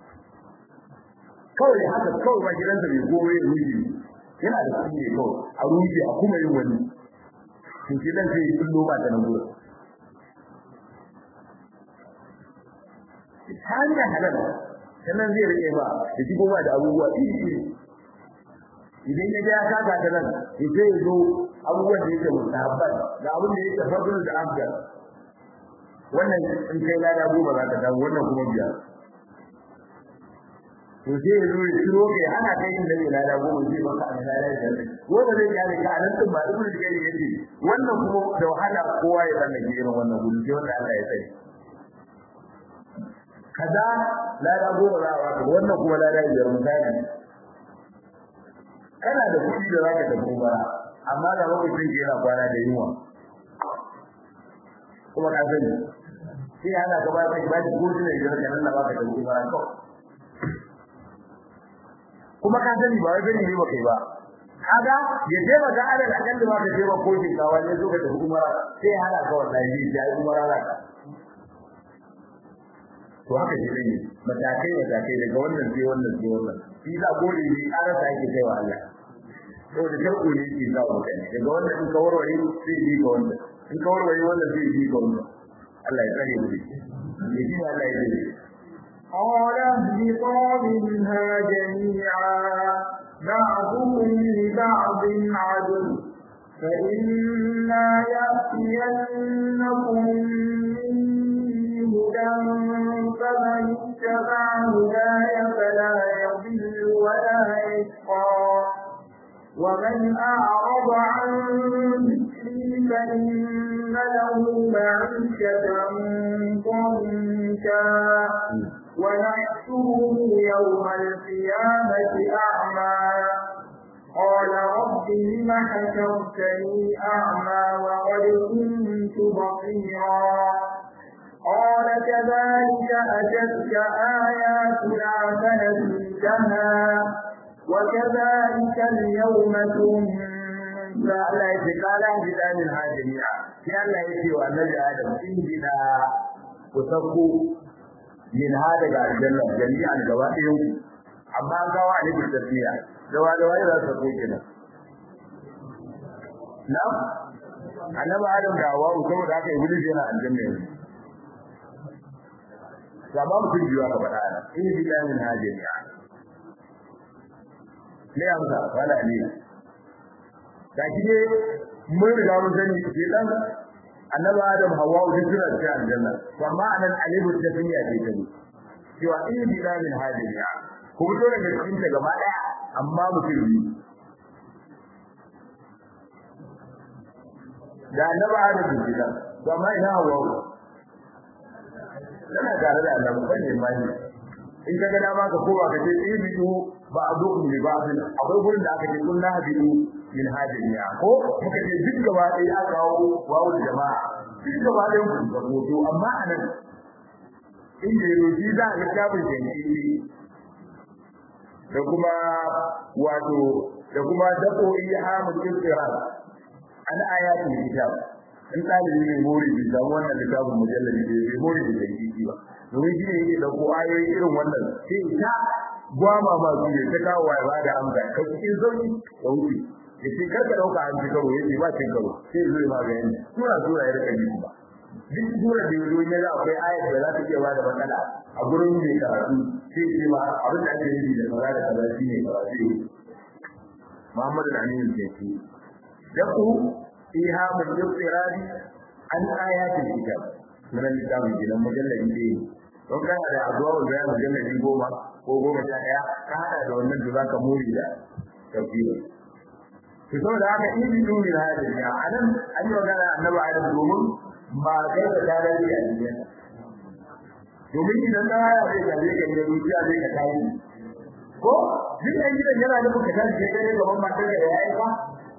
kawai haka kawai ba gidansa bai gobe ya rufe yana da kuɗi ne kawai a rufe a kuma yin wani to shi dan sai kullo ba ta nan gurin hanya halal sannan zai rike ba da shi goma da abubuwa iri idan ya ga ka ga ta nan sai ya zo abubuwan da yake mutabbat da abin da yake fadl da afdal wannan in kai lada goma za ka samu wannan kuma biyar to sai ya zo ya shiro ke ana kai inda zai lada goma zai baka a lada da wanda zai gane ka a nan din ba ibnu jari yace wannan kuma da wahala kowa ya san da irin wannan gudu sai wanda Allah ya sani kaza lada goma za a wannan kuma lada biyar misali kana da kuɗi da zaka tafi bara amma da lokacin da yana kwana da yunwa kuma ka sani sai ana gaba da ba shi gudu ne da kan Allah baka da kuma ranko kuma ka sani ba wai bane ne ba kai ba kaga ya je ba ga alal akan da baka je ba ko kin kawa ne zo ka tafi kuma sai hana ka wallahi sai kuma rana to haka shi ne matakai matakai daga wannan sai wannan sai wannan shi da gode ne karasa yake kai wa Allah to da tarko ne shi za mu kai daga wannan in ka warware sai yi ga wannan in ka warware wannan sai yi ga wannan Allah ya tsare mu ne shi Allah ya tsare
قال اهبطوا منها جميعا بعضهم لبعض عدو فإما يأتينكم مني هدى فمن اتبع هداي فلا يضل ولا يشقى ومن أعرض عن ذكري فإن له معيشة ضنكا ونحشره يوم القيامة أعمى قال رب لم حشرتني أعمى وقد كنت بصيرا قال كذلك أتتك آياتنا فنسيتها وكذلك اليوم تنسى
Allah ya ce kala bidanin hajimiya sai Allah ya ce wa annabi Adam in gida ku sako min hada ga aljanna jami'an gaba ɗayan ku amma an gawa ne da tafiya da wa da wai za su sako kina na annabi Adam da Hawwa saboda haka iblis yana aljanna yanzu sama mutum biyu aka faɗa in bidanin hajimiya ne amsa wala ne da kike mun riga mun sani ke dan annabi Adam Hawwa duk suna cikin aljanna amma anan alibu tafiya ce ta cewa in bila min hadiya ko to daga cikin ta gaba daya amma mutum ne da annabi Adam duk to amma ina Hawwa kana tare da Allah ban ne mai in kaga dama ka kowa ka ce ibidu ba adukum li ba'd akwai gurin da aka ce kun na habidu min hadiya ko muka ce duk gaba ɗaya aka kawo wawu jama'a duk gaba ɗaya ku ga hoto amma anan inda yaro shi za a tabin jinki da kuma wato da kuma dako iya mutum tsira an ayatul kitab in talibi ne mori da wannan littafin mujallali ne mori da jinki ba domin shi ne yake dauko ayoyi irin wannan sai ta gwama ma su ne ta kawo wa ba da amsa ka cikin sauki da wuce yace karka dauka an ji karo yace ba cin karo sai zo ma ga yanni sura sura ya rika yi ba duk sura da yazo ne da akwai ayat da za ta iya ba da matsala a gurin mai karatu sai ce ma abin da ake yi da kaza da kaza shine karatu Muhammad al-Amin sai yaku fiha min yusirani an ayatul kitab sunan kitabun gidan mujalladi ne don kana da azuwa da mujalladi goma ko goma sha daya ka hada da wannan da zaka muri da tafsiri to saboda haka in bi duni da hadisi anan an yi magana annabi Adam domin ba kai da dalili a cikin domin idan da ya zai gaje ka ne ruciya zai ka tayi ko duk an gidan yana da kuka tashi kai gaban matar da yayi ba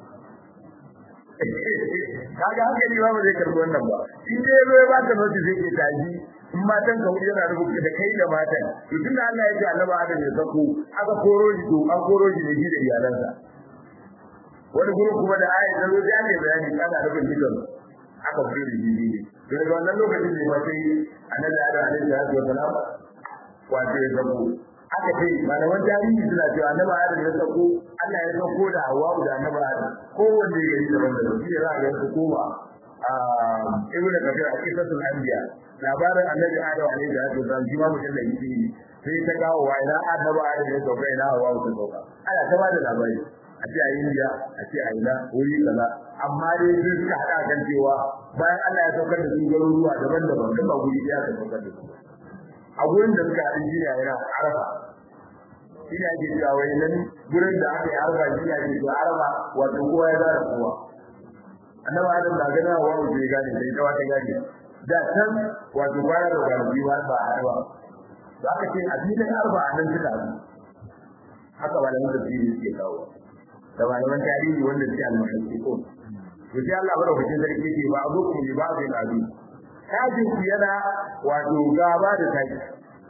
kaga haka ni ba zai karbi wannan ba in dai zo ba ta noti zai ke taji in matan ka yana da kuka da kai da matan to tunda Allah ya ce annabi Adam ya sako aka koro shi to an koro shi da shi da iyalansa wani gurin kuma da ayat da zo ya ne bayani kana da bincike aka fure da bibi ne daga wannan lokacin ne ma sai annabi Adam alaihi wasallam wato ya zabo aka ce malaman tarihi suna cewa annabi Adam ya sako Allah ya sako da Hawwa da annabi Adam ko wanda ya yi daban da shi ya ga su koma a ibn Kathir a kitabul anbiya labarin annabi Adam alaihi wasallam shi ma mutum da yake sai ta kawo wa ina annabi Adam ya sauka ina Hawwa ta sauka ana ta ba da labari a ce a India a ce a ina wuri kaza amma dai sun suka hada kan cewa bayan Allah ya saukar da su garuruwa daban-daban kuma guri ya saukar da su a gurin da suka haɗin jina yana araba shi ne ake cewa wai nan gurin da aka yi araba shi ne ake cewa araba wato kowa ya zara kowa annabi Adam da gana wa wuce ya gane sai ta wata gane da can wato kwana da kwanaki ba ba araba to aka ce a filin arba a nan suka haɗu haka ba da mutum suke kawo da malaman tarihi wanda suke al-muhaddiqun to sai Allah bada hukuncin sarki ce ba abukum li ba'd al-adu kajin ku yana wato gaba da taki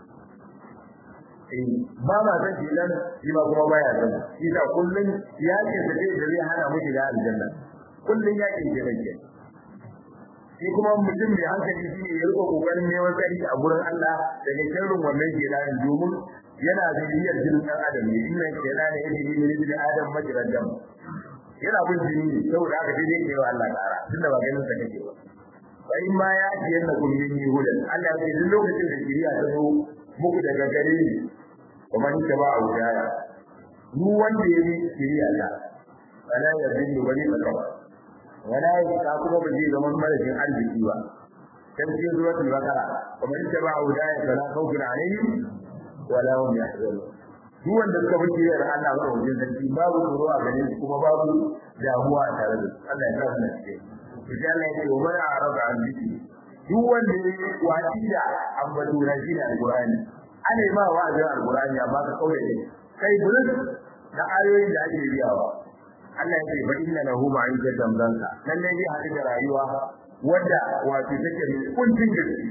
eh ba ma san jilan shi ba kuma baya san shi da kullun yakin da zai hana mu shiga aljanna kullun yakin da nake shi kuma mutum mai hankali shi ne ya riko kokarin neman tsari a gurin Allah daga sharrin wannan jilan domin yana zuriyar jinin dan adam ne inna kelana yadi min ibn adam majrad dam yana bin jini saboda haka dai yake wa Allah tsara tunda ba ganin sa kake ba bai ma ya ji yana kullun yi hudan Allah ya ce duk lokacin da shiriya ta zo muku daga gare ni kuma ni ba a wujaya duk wanda ya yi shiriya ta wala ya bin wani makawa wala ya ka kuma ba zai zama marajin arziki ba dan cikin suratul baqara kuma ni ba a wujaya fala khawfun alaihim wala hum yahzanun duk wanda suka bi kiyar Allah ba wajen sarki babu tsoro a gare su kuma babu damuwa a tare da su Allah ya sa su cike idan Allah ya ce wa man arada an zikri duk wanda ya wati da ambatu rajina alqur'ani ana ma wa'azin alqur'ani amma ka kauye ne kai bulus da ayoyin da ake biyawa Allah ya ce fa inna lahu ma'ikatan zanka lalle zai haɗu da rayuwa wanda wato take mai kuncin gaske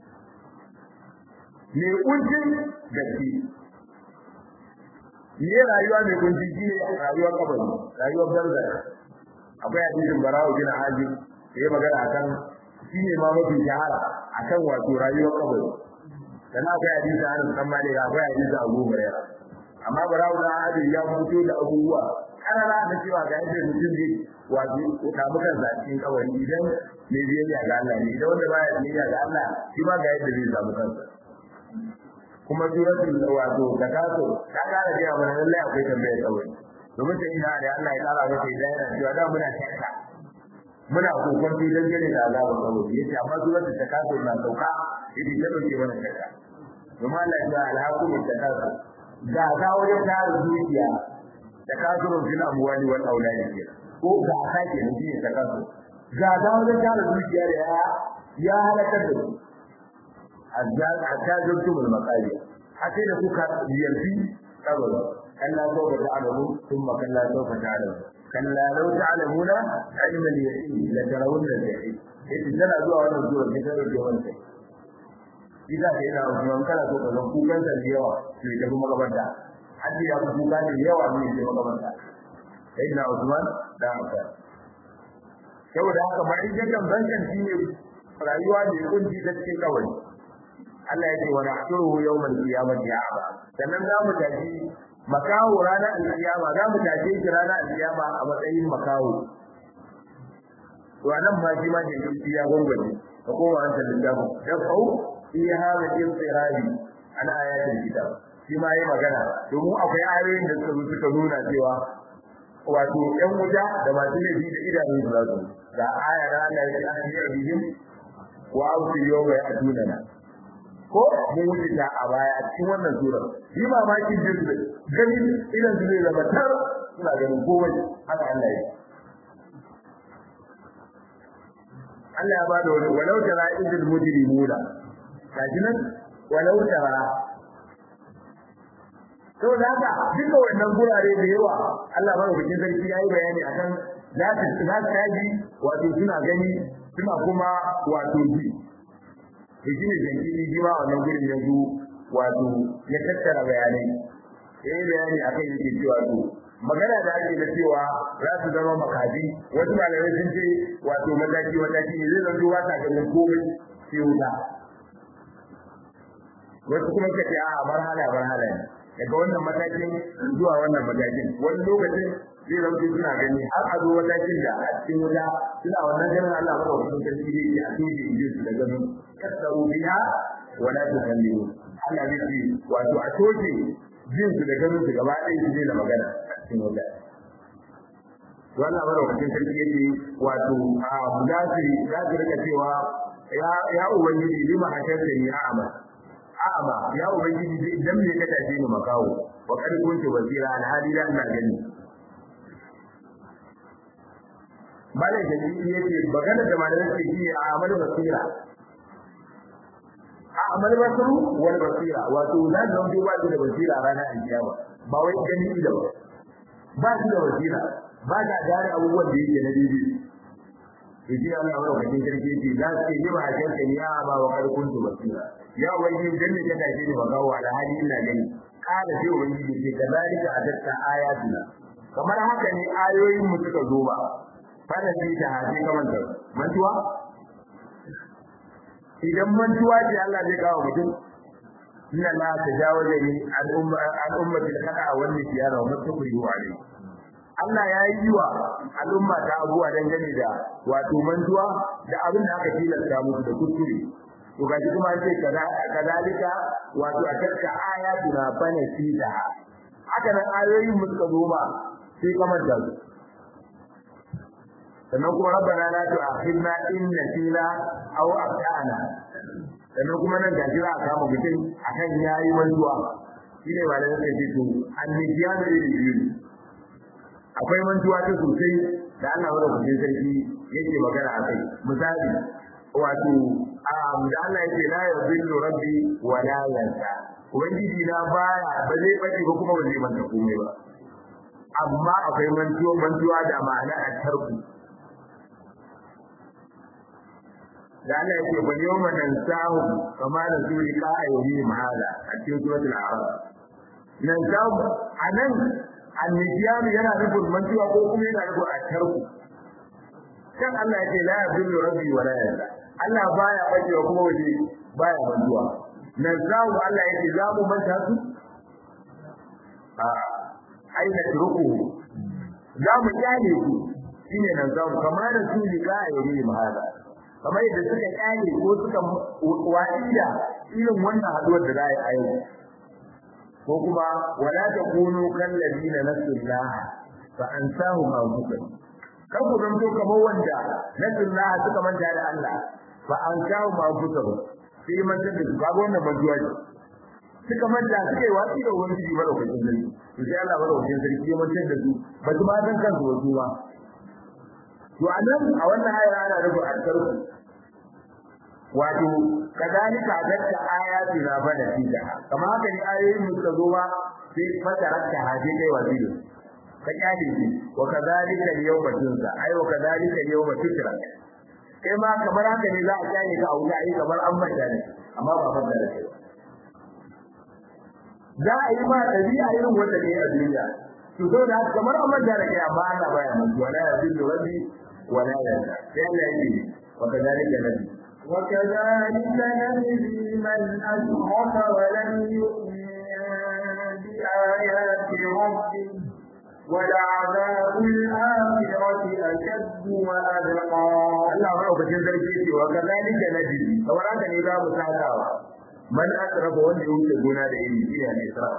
ne kuncin gaske ne rayuwa mai kunci shi ne rayuwar kabari rayuwar banza akwai hadisin barawo bin azib sai magana akan shi ne ma mafi shahara akan wato rayuwar kabari dan akwai hadisi an san mali akwai hadisi Abu Hurairah amma barawo bin azib ya fito da abubuwa karara da cewa ga yadda mutum zai wato ka muka zaci kabari idan ne biyayya ga Allah ne idan wanda baya biyayya ga Allah shi ma ga yadda zai samu kansa kuma suratul wato takaso ta kara da mana lalle akwai tambayar kawai domin sai ina da Allah ya kara maka hidayah cewa da muna shakka muna kokon dan gane da azaba kawai yace amma suratul takaso na sauka idan ta dauke mana shakka kuma Allah ya alhaqu bil takaso ga ga wajen tare dukiya takaso fil amwali wal auladi ko ga sake ne shi takaso ga ga wajen tare dukiya da ya ya halakar da su azal akajum al-maqali hace da kuka yanzu saboda Allah so da alamu thumma kalla so ka ta'lamu kalla law ta'lamuna ilma al-yaqin la tarawunna al-yaqin idan kana zuwa wannan zuwa ne da rubuce wannan idan kai da wannan kala so ka zan kukan da yawa sai da kuma gabata haddi ya kuka da yawa ne sai magabata sai na Usman da Affan saboda haka ba idan kan bankan shine rayuwa ne kunji da cikin kawai Allah ya ce wa nahsuruhu yawmal qiyamati a'ma sannan za mu tafi makawo ranar alkiyama za mu tafi shi ranar alkiyama a matsayin makawo to anan ma shi ma da shi ya gongone ko kowa an san da ku da fau fi hada istirabi ana ayatul kitab shi ma yayi magana domin akwai ayoyin da suka suka nuna cewa wato ɗan wuta da masu laifi da idanun su za su ga aya da Allah ya ce an yi bihim wa ausi yawma ya'tunana ko mun wuce ta a baya a cikin wannan sura shi ma ma kin jin gani idan su zai zama tar suna ganin komai haka Allah ya Allah ya bada wani walau tara idil mujrimuna kajinan walau tara to da haka duka wannan gurare da yawa Allah ba rubucin sarki yayi bayani akan za ta za ta ji wato suna gani suna kuma wato ji shi ne jinkiri ji ma wannan gurin yanzu wato ya tattara bayanai yayi bayani akan yake cewa to magana da ake da cewa za su zama makaji wasu malamai sun ce wato mataki mataki ne zai zanto wata ganin komai sai wuta wasu kuma suka ce a marhala marhala ne daga wannan matakin zuwa wannan matakin wani lokacin zai zanto suna gani har a zo matakin da a cikin wuta suna wannan ganin Allah ba wasu sarki zai ce a tuje inji su da ganin kasaru biha wala tukallimu Allah zai ce wato a toke jin su da ganin su gaba ɗaya su ne da magana a cikin wuta wannan ba wasu sarki yake wato a mudasiri za su rika cewa ya ya ubangiji lima hakarta ni a'ama a'ama ya ubangiji idan me ka tafi ni makawo wa kad kuntu basira al halila ina gani malai da yake magana da malamin sai shi a amal basira a amal basiru wal basira wato zan zan duba da basira ranar alkiyama ba wai gani da ba ba su da wasila ba ta gane abubuwan da yake na daidai to shi Allah wa kafin sarki ce za su ce ba a shirka ni a ba wa karkuntu basira ya wani dan ne ta tashi ne bagawo ala hali ina gani kada sai wani ce kazalika atatta ayatuna kamar haka ne ayoyin mu suka zo ba fara shi ta haje kamar da mantuwa idan mantuwa ce Allah zai kawo mutum inna la tajawaza ni al-umma al-ummati al-khata wa al-nisyana wa mutaqribu alayhi Allah ya yi wa al'umma ta abuwa dangane da wato mantuwa da abin da aka tilasta musu da kuskure to gaji kuma an ce kadalika wato a takka ayatuna bana sita haka nan ayoyin mu suka zo ba sai kamar da su sannan kuma rabbana la tu'akhidna in nasina aw akhtana sannan kuma nan gaji za a kama mutum akan yayi mantuwa shine ba da yake to annabiyanu ilayhi akwai mantuwa ta sosai da Allah wanda kuke sarki yake magana akai misali wato da Allah yake la yadhillu rabbi wa la yansa ubangiji na baya ba zai bace ba kuma ba zai manta komai ba amma akwai mantuwa mantuwa da ma'ana a tarku da Allah yake ba yawma nansahu kama da zuri ka ayyuhi mahala a cikin suratul a'raf nan sabu anan annabiyanu yana nufin mantuwa ko kuma yana nufin a tarku kan Allah yake la yadullu rabbi wa la yansa Allah baya bacewa kuma waje baya mantuwa nazawu Allah yake za mu manta su a aina turku za mu kyale ku shine nazawu kamar da su liqa yayi mahala kamar yadda suka kyale ko suka wa'ida irin wannan haduwar da za a yi ko kuma wala takunu kal ladina nasullaha fa ansahum anfusahum kar ku zanto kamar wanda nasullaha suka manta da Allah fa ansahum anfusahum sai manta da su babu wannan mantuwa ce suka manta suka yi watsi da wani jiji mara kwancin sarki to sai Allah mara kwancin sarki ya manta da su ba su ma san kansu wasu ba to anan a wannan ayar ana rubu alkarku wato kadalika dakka ayati na bada fita kamar haka ne ayoyin mu suka zo ba sai fataraka haje kai waziri ka kyale shi wa kadalika yawma tunza ai wa kadalika yawma tutra kai ma kamar haka ne za a kyale ka a wuta ai kamar an manta ne amma ba fadda da kai za a yi ma dabi'a irin wanda ne a duniya to so da kamar an manta da kai amma Allah baya mantuwa la yadillu rabbi wa la yansa sai Allah yake wa kadalika nabi
وكذلك نجزي من أشرك ولم يؤمن بآيات ربه ولعذاب الآخرة أشد وأبقى.
الله هو بشير ذلك وكذلك نجزي فوراك نظام سعداوة من أشرك وأن يوجد هنا لإلي فيها الإسراء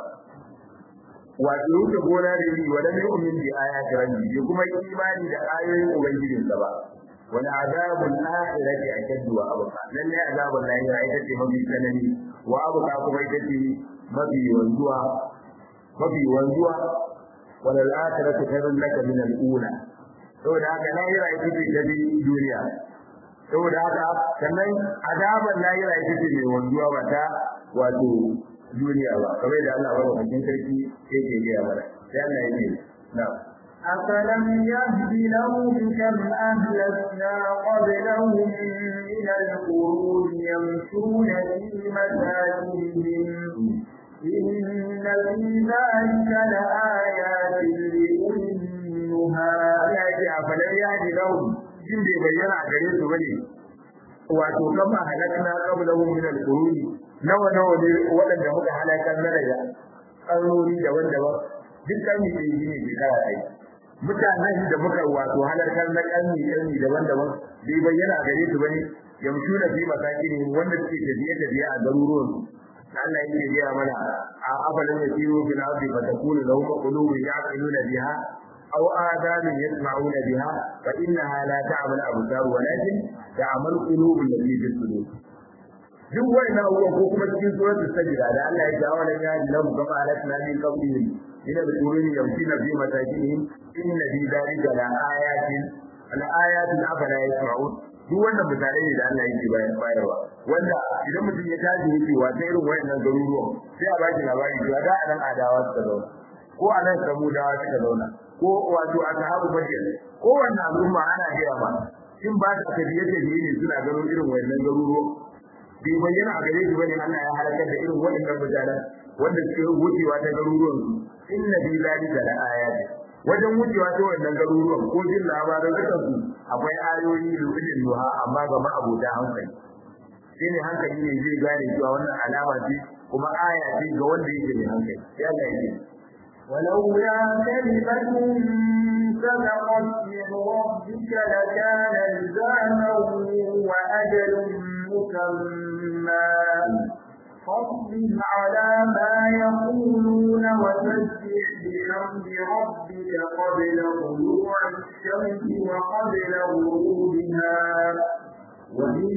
ويوجد هنا لإلي ولم يؤمن بآيات ربه يقوم الإيمان بآيات أبنجد السبع والعذاب الآخرة أشد وأبقى لن عذاب الله يعيشة مبي سنني وأبقى كميتة مبي وانزوى مبي وانزوى وللآخرة خير لك من الأولى saboda haka lahira ita ce ta bi duniya saboda haka sannan azaban lahira ita ce mai wanzuwa ba ta wato duniya ba kamar da Allah ba wajen sarki yake gaya mana sai Allah yake na'am
أفلم يهد لهم كم أهلكنا قبلهم من القرون يمشون في مساكنهم إن في ذلك لآيات لأولي النهى.
أفلم يهد لهم جن بيّن عجلين بني wato kama halakna qablahum min al-qurun nawa nawa ne wadanda muka halakar na daga karnoni daban-daban dukkan ne ne shekara ɗaya mutanen da muka wato halarkar na karni karni daban-daban bai bayyana gare su bane yamshu na fi masakini wanda suke tafiye tafiye a garuruwan Allah yake gaya mana a abalan yasiru bil ardi fatakunu lahum qulubun ya'qiluna biha aw adanun yasma'una biha fa innaha la ta'mal absar walakin ta'mal qulubul lati fi sudur duk wannan abubuwan ko kuma cikin suratul sajda da Allah ya jawo da ya lahu kama alatna min qablihim ila al-quruni yamshuna fi masakinihim inna fi dhalika la ayatin la ayatin afala yasma'un duk wannan misalai ne da Allah yake bayarwa wanda idan mutum ya tashi wucewa ta irin wayannan garuruwan sai a baki labari cewa da anan adawa suka zauna ko anan samudawa suka zauna ko wato ashabu badr ko wannan al'umma ana gaya ba in ba ta tafiye tafiye ne suna gano irin wannan garuruwa bai bayyana a gare su bane Allah ya halakar da irin waɗannan mutanen wanda suke wucewa ta garuruwan inna bi zalika la ayat wajen wucewa ta wannan garuruwan ko jin labaran dukan su akwai ayoyi lulubin duha amma ga ma'abuta hankali shine hankali ne zai gane cewa wannan alama ce kuma aya ce ga wanda yake da hankali sai Allah ya ce
ولولا كلمة سبقت من ربك لكان لزاما وأجل مسمى فاصبر على ما يقولون وسبح بحمد ربك قبل طلوع الشمس وقبل غروبها ومن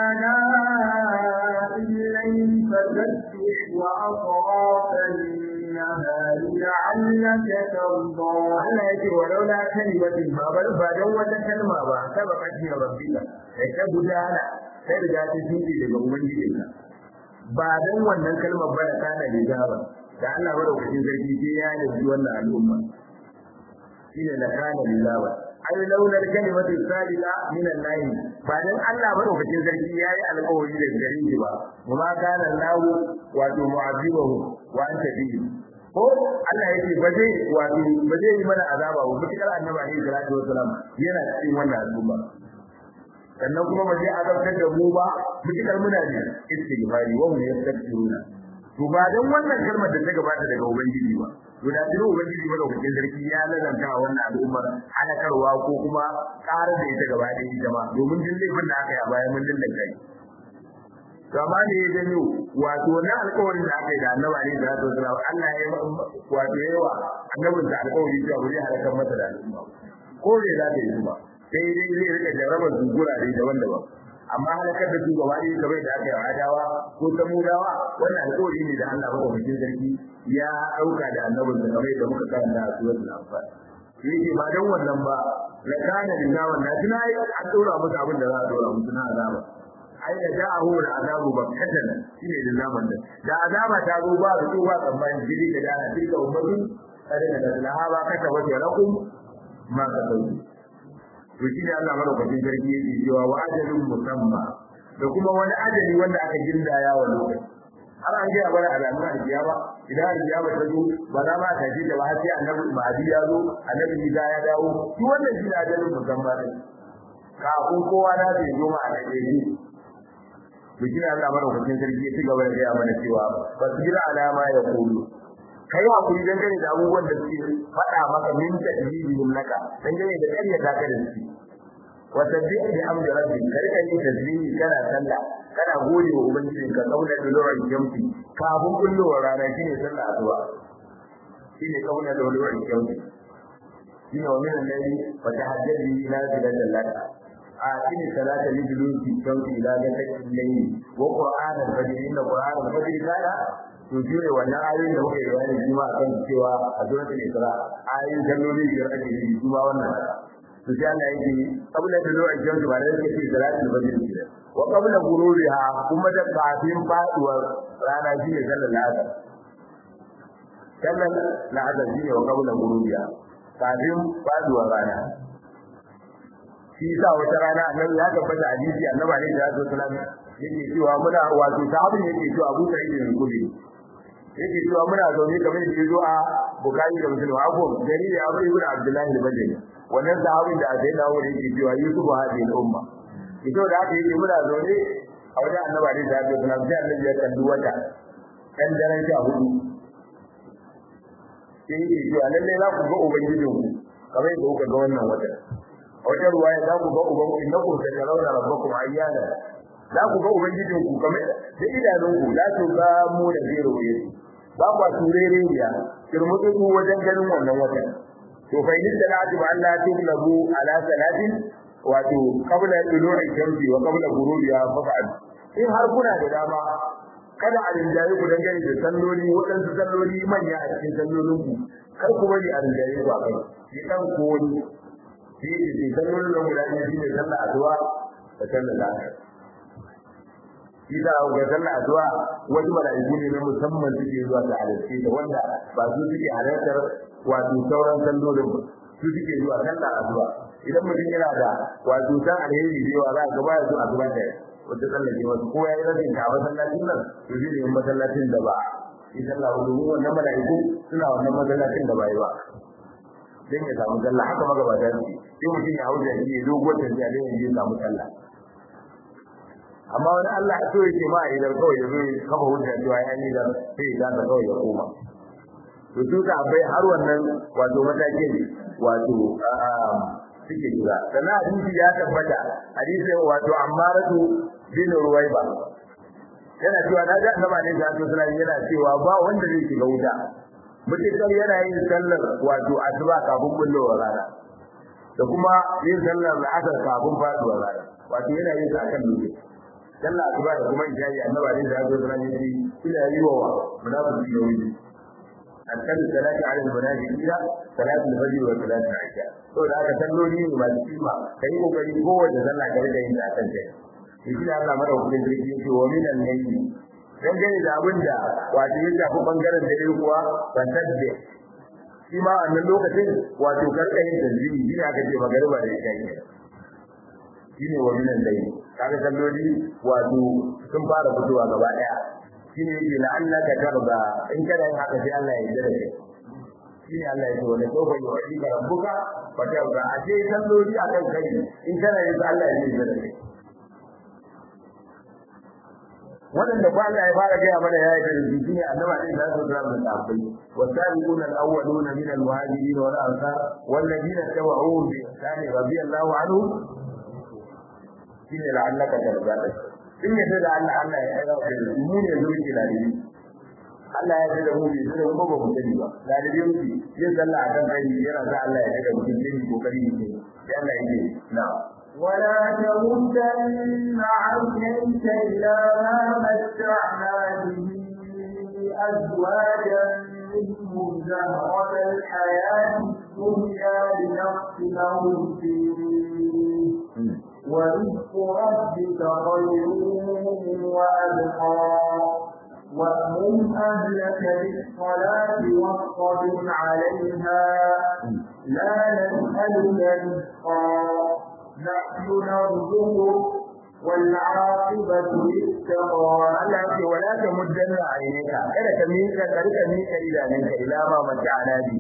آناء الليل فسبح وأطراف النهار لعلك ترضى.
Allah yake walaula kalimatin ma bal ba dan wata kalma ba sabaqat min rabbika sai ta gudana sai riga ta shuɗe daga ubangijinka ba dan wannan kalmar ba da kana lijaba da Allah madaukakin sarki sai ya yi wannan al'umma shine da kana lijaba ai laula kalimatu sadiqa min Allah ba dan Allah madaukakin sarki yayi alƙawari da gare shi ba kuma kana lahu wato mu'azibahu wa anta bihi ko Allah yake ba zai wato ba zai yi mana azaba ba mutakar annabi alaihi salatu wasalam yana cikin wannan al'umma sannan kuma ba zai azabtar da mu ba mutakar muna da istighfari wa hum yastaghfiruna to ba dan wannan kalmar da ta gabata daga ubangiji ba to da dole ubangiji ba lokacin sarki ya lazanta wannan al'ummar halakarwa ko kuma karar da ita gaba da ita ma domin din laifin da aka yi a bayan mun dillanta shi gama ne ya janyo wato na alƙawarin da aka yi da annabi alaihi salatu wasallam Allah ya wato yawa annabin da alƙawari cewa ba zai halakar masa da al'umma ko ne za ta yi ba sai dai zai rika jarabar su gurare daban-daban amma halakar da su gaba ɗaya kamar da aka yi wa adawa ko samudawa wannan alƙawari ne da Allah madaukakin sarki ya ɗauka da annabin da kamar da muka karanta a suratul anfal yake ba dan wannan ba la kana lillahi na tunai an dora musu abin da za a dora musu na azaba ai da ja'ahu al'azabu bakatan shine da zaman da da azaba ta zo ba su ba tsammani jiri da dana tilka ummatu kada da lahaba kata wa lakum ma kasabu to shi ne Allah madaukakin sarki yake cewa wa ajalun musamma da kuma wani ajali wanda aka gindaya wa lokaci har an ga bara alamun alkiyama idan alkiyama ta zo ba za ma ta ji da ba sai annabi Mahdi ya zo annabi Isa ya dawo shi wannan shi ne ajalun musamma ne kafin kowa na zai zo ma a dai to shi Allah madaukakin sarki ya ci gaba da gaya mana cewa basira alama ya kulu kai hakuri dangane da abubuwan da suke faɗa maka min tadbirihim laka dangane da ƙarya ta ka da su wa tabi'a bi amri rabbi karka yi tasbihi kana sallah kana gode wa ubangijin ka kauna da lura jamfi kafin kullowar rana shine sallah asuba shine kauna da lura jamfi shine wa min al-layli wa tahajjadi ila zilal laka أعطني الصلاة لجلوس الشمس إلى غسق الليل وقرآن الفجر إن قرآن الفجر كان تجوري وانا آيين له إيوان الجماعة كان سوى أدورة الإسراء آيين جلولي يرأي الجماعة وانا سجانا يجي قبل طلوع الشمس بعد ذلك في صلاة الفجر وقبل غروبها ثم تقعدين بعد ورانا جيه صلى العصر صلى العصر جيه وقبل غروبها قادم بعد ورانا shi yasa wata rana annabi ya tabbata hadisi annabi alaihi salatu wasallam yake cewa muna wato sahabin yake cewa Abu Sa'id al-Khudri yake cewa muna zaune kamar da yazo a Bukhari da Muslim abu gari da Abu Ibn Abdullah al-Bajali wannan sahabin da zai dawo da yake cewa Yusuf hadi al-umma ito da haka yake muna zaune a wajen annabi alaihi salatu wasallam sai annabi ya kalli wata dan daren sha hudu sai yake cewa lalle za ku ga ubangijinku kamar yadda kuka ga wannan wata wata ruwaya za ku ga uban innakum tajarawna rabbakum ayyana za ku ga ubangijin ku kamar da idanun ku la to ga mu da zero yayi ba ba turere ya kirmutu ku wajen ganin wannan wata to fa in da la'atu Allah tuglabu ala salatin wato qabla tulu'i shamsi wa qabla ghurubiha fa'al in har kuna da dama kada a rinjaye ku dangane da salloli waɗansu salloli manya a cikin sallolin ku kar ku bari a rinjaye ku a kai shi dan ko wani shi ne sallolin da guda ne shine sallar addu'a da sallar lafiya shi da ga sallah addu'a wani mala'iku ne na musamman suke zuwa ta halarci da wanda ba su suke halartar wato sauran sallolin ba su suke zuwa sallah addu'a idan mutum yana da wato san alheri da yawa za ka ba su a gaban da wata sallah ce wasu ko ya yi rabin ka a masallacin nan to zai yi masallacin da ba shi sallah wani wannan mala'iku suna wannan masallacin da ba yi ba dan ya samu sallah haka magabata su sai mutum ya hauja shi ya zo gwatan da ya yi samu sallah amma wani Allah so yake ma idan kawai ya zo kafa hujja cewa ya ni da sai ya ta kawai ya koma to su ka bai har wannan wato matakin wato suke jira sannan hadisi ya tabbata hadisi wato Ammaratu bin Ruwaiba yana cewa na ga annabi ne da Allah sallallahu yana cewa ba wanda zai shiga wuta mutum yana yin sallar wato asuba kafin bullowar rana da kuma yin sallar asar kafin faduwar rana wato yana yin sa akan lokaci sallah asuba da kuma ijayi annabi ne da Allah sallallahu alaihi ina yi wa munafiki da wuri akan salati ala munafiqina salatu al-fajr wa salatu al-isha to da aka salloli ne ba kima kai kokari kowace sallah ka rika yin ta akan kai shi Allah madaukakin sarki yake wa minan layli dan gane da abinda wato ya shafi bangaren da dai kuwa fasadde shi ma wannan lokacin wato karkayin tanzimi shi aka ce magariba da isha shine wa minan layli kaga salloli wato sun fara fitowa gaba daya shine yake la'allaka tarda in kana yin haka sai Allah ya yarda da shine Allah ya ce wala tawfa yu'tika rabbuka fa tarda aje salloli akan kai in kana yin Allah ya yarda da kai wadanda ba Allah ya fara ga mana yayi da shine annabi da Allah ya da sahabbai wasabiqun al-awwaluna min al-muhajirin wal ansar wal ladina tabi'uhum bi ihsan radiyallahu anhu shine la'allaka tarda in ya da Allah Allah ya aika da mu ne zuwa ladidi Allah ya da mu ne da mu ba mu sani ba ladidi muke yin sallah a kan kai yana da Allah ya da mu cikin kokari ne sai Allah ya ce na
ولا تمدن عينيك إلى ما متعنا به أزواجا منهم زهرة الحياة الدنيا لنفتنهم فيه ورزق ربك خير وأبقى وأمر أهلك بالصلاة واصطبر عليها لا نسألك رزقا نحن نرزقك والعاقبة للتقوى
التي ولا تمدن عينيك kada ka mika karka mika idanunka ila ma mata'ana bi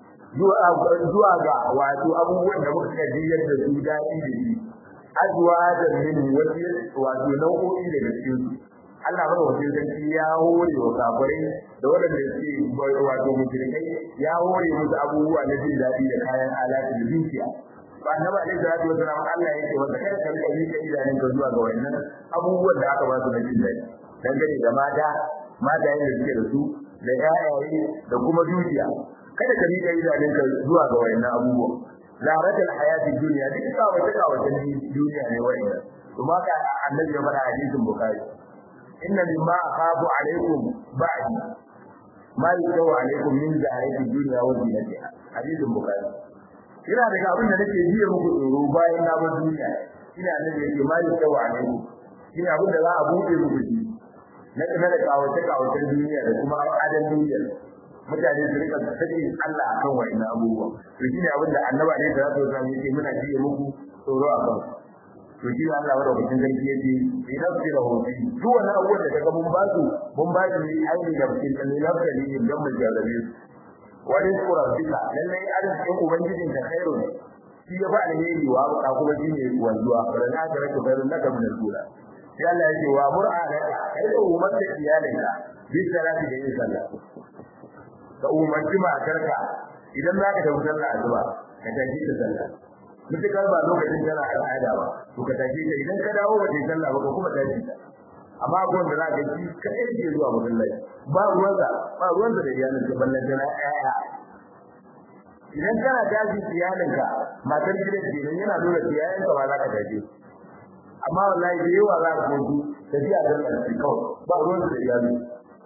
zuwa ga wato abubuwan da muka jiyar da su dadi da shi azwajan min wajhi wato nau'o'i daga cikin su Allah ba wajen sarki ya hore wa kafirai da wadanda suke wato mushrikai ya hore musu abubuwa na jin dadi da kayan alati da dukiya ba annabi alaihi salatu wasallam Allah yake wanda kada ka rika mika idanunka zuwa ga wannan abubuwan da aka ba su na jin dadi dangane da mata mata yayin da suke da su da yayaye da kuma dukiya kada ka mika idanunka zuwa ga wannan abubuwan zaratul hayati dunya duk kawai ta kawai duniya ne wannan kuma ka annabi ya fara hadisin bukhari inna mimma akhafu alaikum ba'di ma yusawu alaikum min zahirati dunya wa zinatiha hadisin bukhari ina daga abin da nake jiya muku tsoro bayan na bar duniya ina annabi yake ma yusawu alaikum ina abin da za a buɗe muku shi na kana da kawai ta kawai duniya da kuma adan duniya mutane su rika sake Allah akan wannan abubuwa to shine abin da annabi ne da zai zama yake muna jiye muku tsoro a kan to shi Allah wanda mutum zai yake idan ku da hobi duk wannan abubuwan da kaga mun ba su mun ba su aini da cikin kallon da ne dan mu jarabe su wani sura bika lalle arzikin ubangijin ka khairu ne shi ya ba alheri wa ka kuma shine wanzuwa barana da rake bayan naka min sura sai Allah yake wa mur'ana kai da ummat da iyalinka bi salati da yin sallah ka umarci matarka idan za ka tafi sallah asuba ka tafi ta sallah mutakar ba lokacin tana al'ada ba to ka tafi ta idan ka dawo ba ta sallah ba ka kuma tafi ta amma ko wanda za ka yi ka yi zuwa masallaci ba ruwanka ba ruwanka da iyalin ka ballan tana ayya idan kana tafi iyalinka matar gidan gidan yana nuna iyalinka ba za ka tafi amma wallahi da yawa za ka mutu tafiya da Allah kawai ba ruwanka da iyalin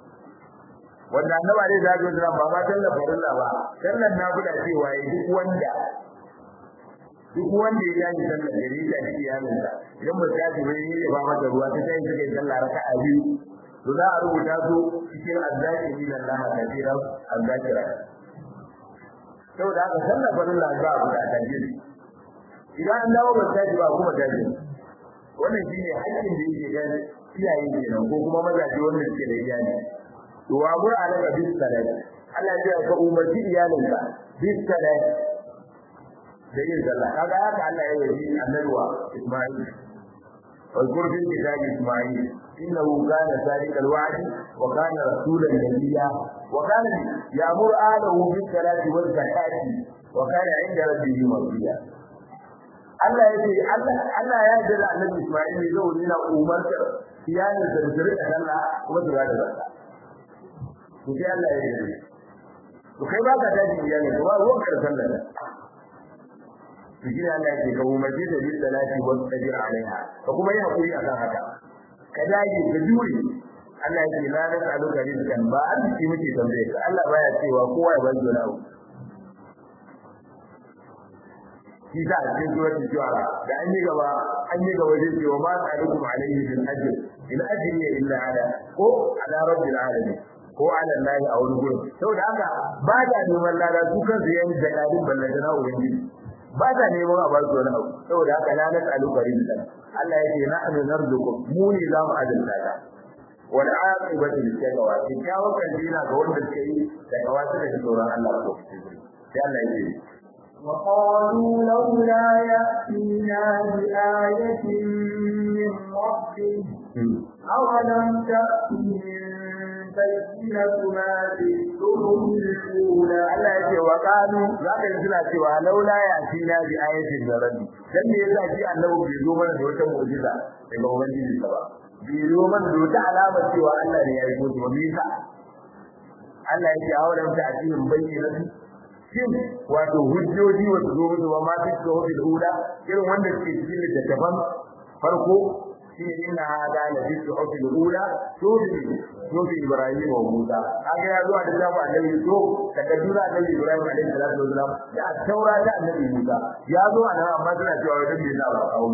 wanda annaba dai zai zo ba ma sallar farilla ba sallar nafila cewa yi duk wanda duk wanda ya yi sallar gari da shi iyalinsa idan ba ta ji bai ya ba mata ruwa ta sai ta kai sallah raka'a biyu to za a rubuta su cikin azzakiri da Allah kafiran azzakira saboda haka sallar farilla za a buɗa ta ji idan an dawo ba ta ji ba kuma ta ji wannan shine haƙƙin da yake ga iyaye kenan ko kuma mazaje wanda suke da iyali to wa mur alaka bis salat Allah ya ka umarci iyalinka bis salat da yin sallah kaga haka Allah ya yi annabiwa Isma'il wal qurbi kitabi Isma'il innahu kana sadiqal wa'di wa kana rasulan nabiyya wa kana ya'muru ahlahu bis salati waz zakati wa kana 'inda rabbihi mardiya Allah ya ce Allah Allah ya jira annabi Isma'il ne zo yana umarta iyalin da zuri da Allah kuma su ga da zakka to sai Allah ya yi to kai ba ka tashi iyalin ba ruwan ka sallah shi Allah yake ka umarci da bi salati wa tajir alaiha ka kuma yi hakuri akan haka ka dage ka jure Allah yake la nas'aluka rizqan ba arziki muke tambaye ka Allah baya cewa kowa ya bar jona ku shi da cikin suratul shu'ara da an yi gaba an yi gaba zai ce wa ma ta'alukum alaihi bil ajr in ajri illa ala ko ala rabbil alamin ko ala Allah a wani gurin saboda haka ba da neman lada su kansu yayin da kadin ballanta na ubangiji ba ta neman a bar su wani abu saboda haka la nas'alu qarinka Allah yake na amin narzukum mu ne za mu azalta ka wal aqibatu lit-taqwa kyawawan kalbina ga wanda suke yi da kawata da tsoron Allah ko sai Allah yake
وقالوا لولا يأتينا بآية من ربه أولم تأتهم بينة ما في الصحف الأولى
Allah yake wa kanu zaka ji suna cewa laula ya tina bi ayatin da rabbi dan me yasa shi annabi bai zo mana da wata mu'jiza daga ubangiji ba bai zo mana da wata alama cewa Allah ne ya yi gobe me yasa Allah yake auren ta a cikin bayyana shin wato hujjoji wato zo musu ba ma fi sahih al-ula irin wanda suke cikin littafin farko shi inna hada la fi sahih al-ula sufi sufi Ibrahim wa Musa kaga ya zo da jabu annabi to daga dura annabi Ibrahim alaihi salatu wasalam da taura ta annabi Musa ya zo anan amma suna cewa wai dan bai da ba kawo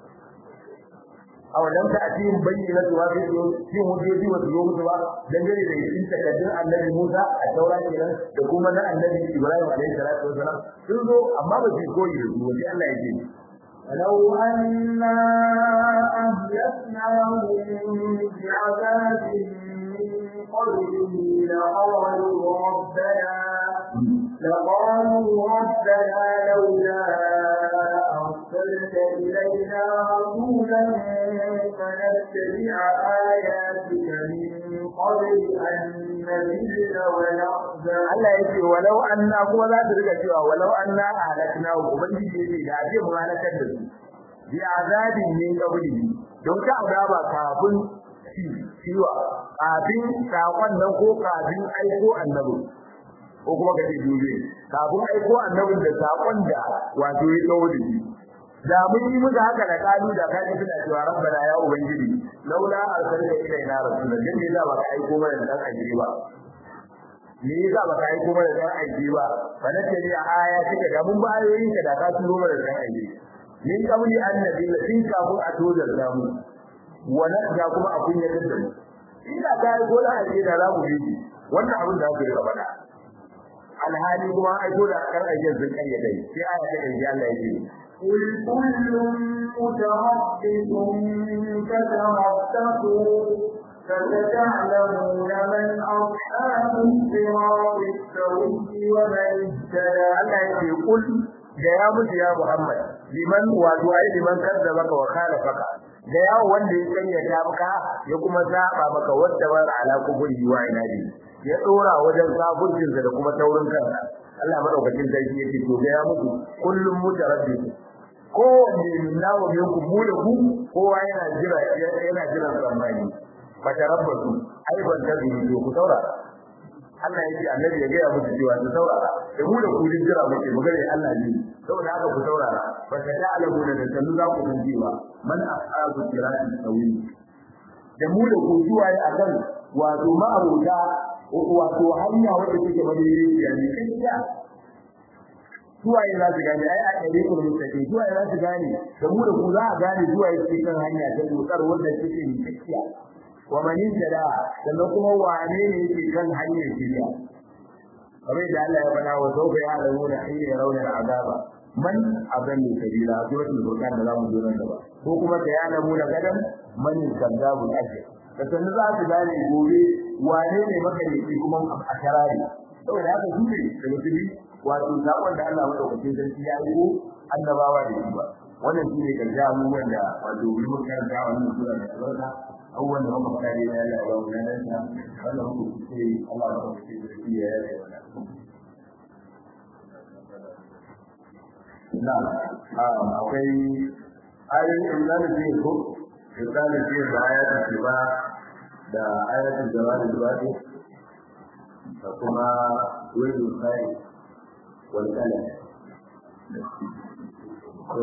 aw lam ta'tihim bayyinatu wa fi shin hujjoji wa zo musu ba dangane da yin takaddun annabi Musa a taura kenan da kuma na annabi Ibrahim alaihi salatu wasalam sun zo amma ba su koyi da su wani Allah ya ce
لو أنا أهلكناهم بعذاب من قبله لقالوا ربنا لقالوا ربنا لولا أرسلت إلينا رسولا فنتبع آياتك من قبل أن نذل ونخزى
Allah yake walau anna kuma za ta riga cewa walau anna ahlakna ubangiji yake da ake mu halakar da su bi azabin min qabli don ka azaba kafin shi ciwa kafin sakon nan ko kafin aiko annabi ko kuma kace dole kafin aiko annabin da sakon da wato ya dawo da shi da mun yi muka haka da kalu da kai suna cewa rabbana ya ubangiji laula arsalta ilaina rasulan dan ne za ba ka aiko mana dan ajiye ba me yasa baka yi kuma da dan aiki ba bana ce ni aya take da mun ba ayoyin ka da ka turo mana da dan aiki min kabuli annabi la tin ka mu a tozar da mu wala da kuma abun ya dinda mu ina ga yi gola aiki da zamu yi wannan abun da aka yi bana alhali kuma ai ko da kan aikin sun kariya dai sai aya ta kai Allah yake
قل كل متربص فتربصوا فستعلمون من أصحاب الصراط السوي ومن اهتدى
Allah yake kul da ya mutu ya Muhammad liman wato ai liman kazzabaka wa khalafaka da yawo wanda ya kanya ta maka ya kuma zaba maka wanda war ala kuburi wa inadi ya dora wajen kafircin da kuma taurin kansa Allah madaukakin sarki yake to da ya mutu kullum mutarabbi ko ne nawo ne ku mu da ku kowa yana jira yana jiran tsammani fatarabbasu ai ban da zuwa ku saurara Allah yake annabi ya ga muku cewa ku saurara da mu da ku din jira muke magana Allah ne saboda haka ku saurara fa ta'lamu da sanu za ku san cewa man ashabu sirati sawi da mu da ku zuwa akan wato ma'aruda wato hanya wanda take madaidaiciya ne kiyya suwaye za su gane ai a ɗari kuma mutane suwaye za su gane da mu da ku za a gane suwaye suke kan hanya ta dokar wanda suke yi tafiya wa man yada sannan kuma wane ne yake kan hanyar shiriya kamar da Allah ya faɗa wa sawfa ya'lamu da hayya yarawna al'azaba man adallu sabila suratul furqan da zamu zo nan gaba ko kuma ta ya'lamu da gadan man kazzabu al-ashir da sannan za su gane gobe wane ne makarici kuma a karari saboda haka su ne da musulmi wato sakon da Allah madaukakin sarki ya yi ko annabawa da shi ba wannan shi ne karshe abubuwan da wato mun karanta wannan sura da albarka abubuwan da muka faɗa ne ya Allah ya ba mu nan sa wannan muku ce Allah madaukakin sarki ya yi wannan na akwai ayoyin da ne ko misalin ce da ayatul ba da ayatul jawab duwadi da kuma wani sai wal kalam so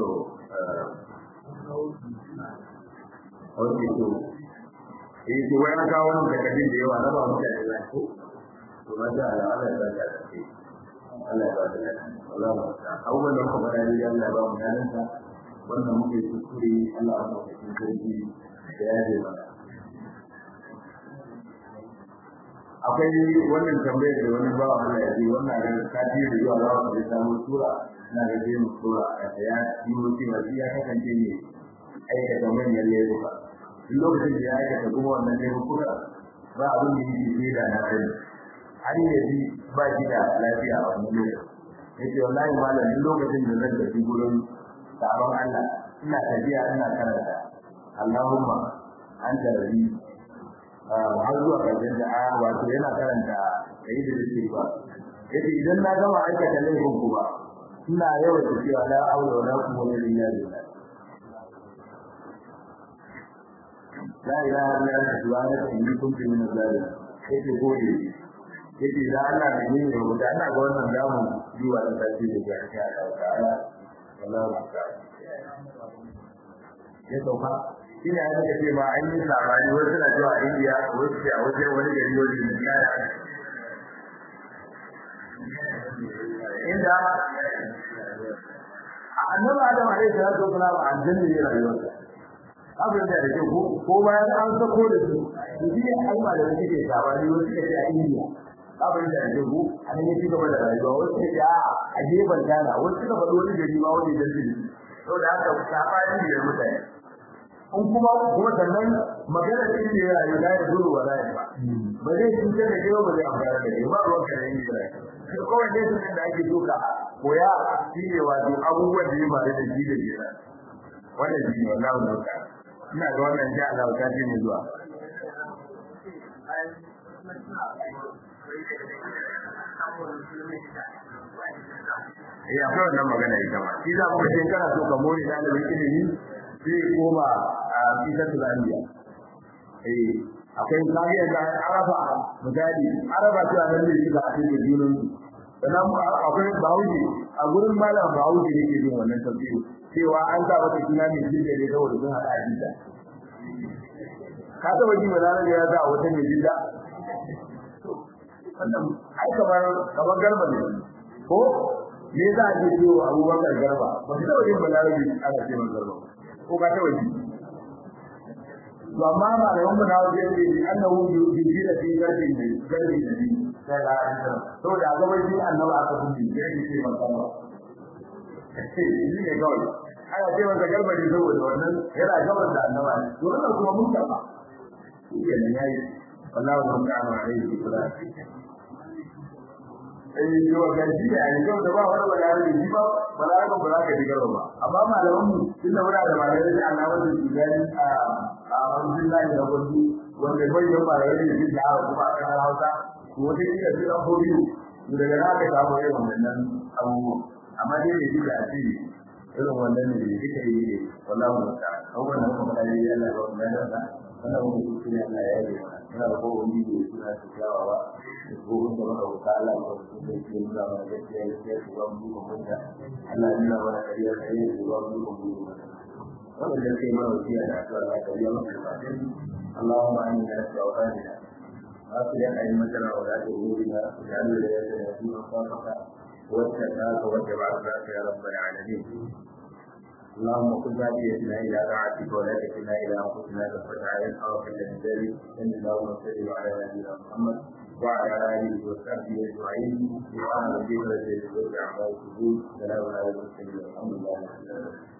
okay to eh to wani ka wannan da kadin da yawa na ba mutane ba ko to ma da Allah ya ba ta ce Allah ya ba ta Allah ya awwal da kuma da Allah ba mu nan ta wannan muke kuskure Allah ya ba ta sarki da ya yi mana akwai wannan tambayar da wani bawa Allah ya yi wannan da kaji da yawa za mu samu sura na da zai mu sura a ya yi wuce ma ya kasance ne aikata manyan laifuka duk lokacin da ya aikata kuma wannan laifuka ba abin da yake sai da na sani har yanzu ba shi da lafiya a wannan lokacin yace wallahi malam duk lokacin da zan tafi gurin sabon Allah ina tafiya ina karanta Allahumma anta rabbi har zuwa ƙarshen da aya wato yana karanta kai da yake ba yace idan na gama aikata laifin ku ba ina yawan tafiya la aula wala quwwata illa billah la ilaha illa anta subhanaka inni kuntu minaz zalimin yace gode yace da Allah ne ne da Allah ga wannan zamu zuwa da tafi da ya ta ta'ala wallahi ya dauka ina da ce ma an yi labari wasu na cewa India wasu ce a wajen wani gari wajen da ya da inda annabi Adam alaihi salatu wasalam an janne ne rayuwarsa abin da yake ko ko bayan an sako da su shi ne alma da suke sabani wasu ce a India abin da yake ko an yi ci gaba da rayuwa wasu ce a gefen Ghana wasu suka faɗi wani gari ma wani dalili saboda haka sabani ne mutane in kuma kuma sannan magana ce ce ya yi da zuru wa rai ba ba zai cuce da kewa ba zai amfana da kewa ruwan ka da yin gida shi kawai ne su da ake doka koya shi ne wato abubuwan da ya faru da shi da gida wannan shi ne wannan doka ina ga wannan ja Allah ta ce ne zuwa eh akwai wannan magana ita ma shi za mu ga in kana so ka more da ilimi sai koma a cikin Zambia eh akwai kariya da Arafa misali Arafa ce nan ne shi da cikin dinin sannan akwai Bauchi a gurin malam Bauchi ne ke yin wannan tafsiri cewa an sa wata kina mai jinda ne saboda sun hada jinda ka taba ji malala ya za wata mai jinda wannan ai kamar kamar garba ne ko me za a ce cewa Abubakar garba ba su taba jin malala ne ana ce man garba ko ka taba ji to amma ba da wannan da wajen ne annahu bi jira fi garbi ne garbi ne sai da to da gaban shi annabi aka fuji sai ne ce man garba shi ne kawai ana ce masa garba ne saboda wannan yana gaban da annaba to wannan kuma mun taba shi ne yayi wallahi mun ga ana yi kula eh yo ga shi da ai da ba wani wala ne shi ba wala ga ba ka diga ba amma malaman mu tunda muna da malamai da Allah wanda su gani a a Alhamdulillah da wani wanda bai da malamai da shi da kuma kan Hausa ko wata kila sai an hobi daga na ka samu irin wannan abubuwa amma dai ne da shi irin wannan ne da kike yi wallahi mun ta abubuwan da kuma dai Allah ba mu da ta wannan mun shi ne Allah ya yi ina da ko wani da suna tsayawa ko wanda ba ka Allah ba su da shi da ba da shi ya yi ba mu ko wanda Allah ya nuna mana kariya sai ya ba mu ko wanda wannan da kai mana wasiya da Allah ya yi maka fadin Allahumma inna nas'aluka أصلح أئمتنا ولاة أمورنا واجعل ولايتنا في من خافك واتقاك واتبع رضاك يا رب العالمين. اللهم كن هديتنا الى طاعتك ولا تكلنا الى انفسنا طرفة عين او كل من ذلك. ان اللهم صل على نبينا محمد وعلى اله وصحبه اجمعين. سبحان ربك رب العزه عما يصفون. سلام على المرسلين والحمد لله رب العالمين.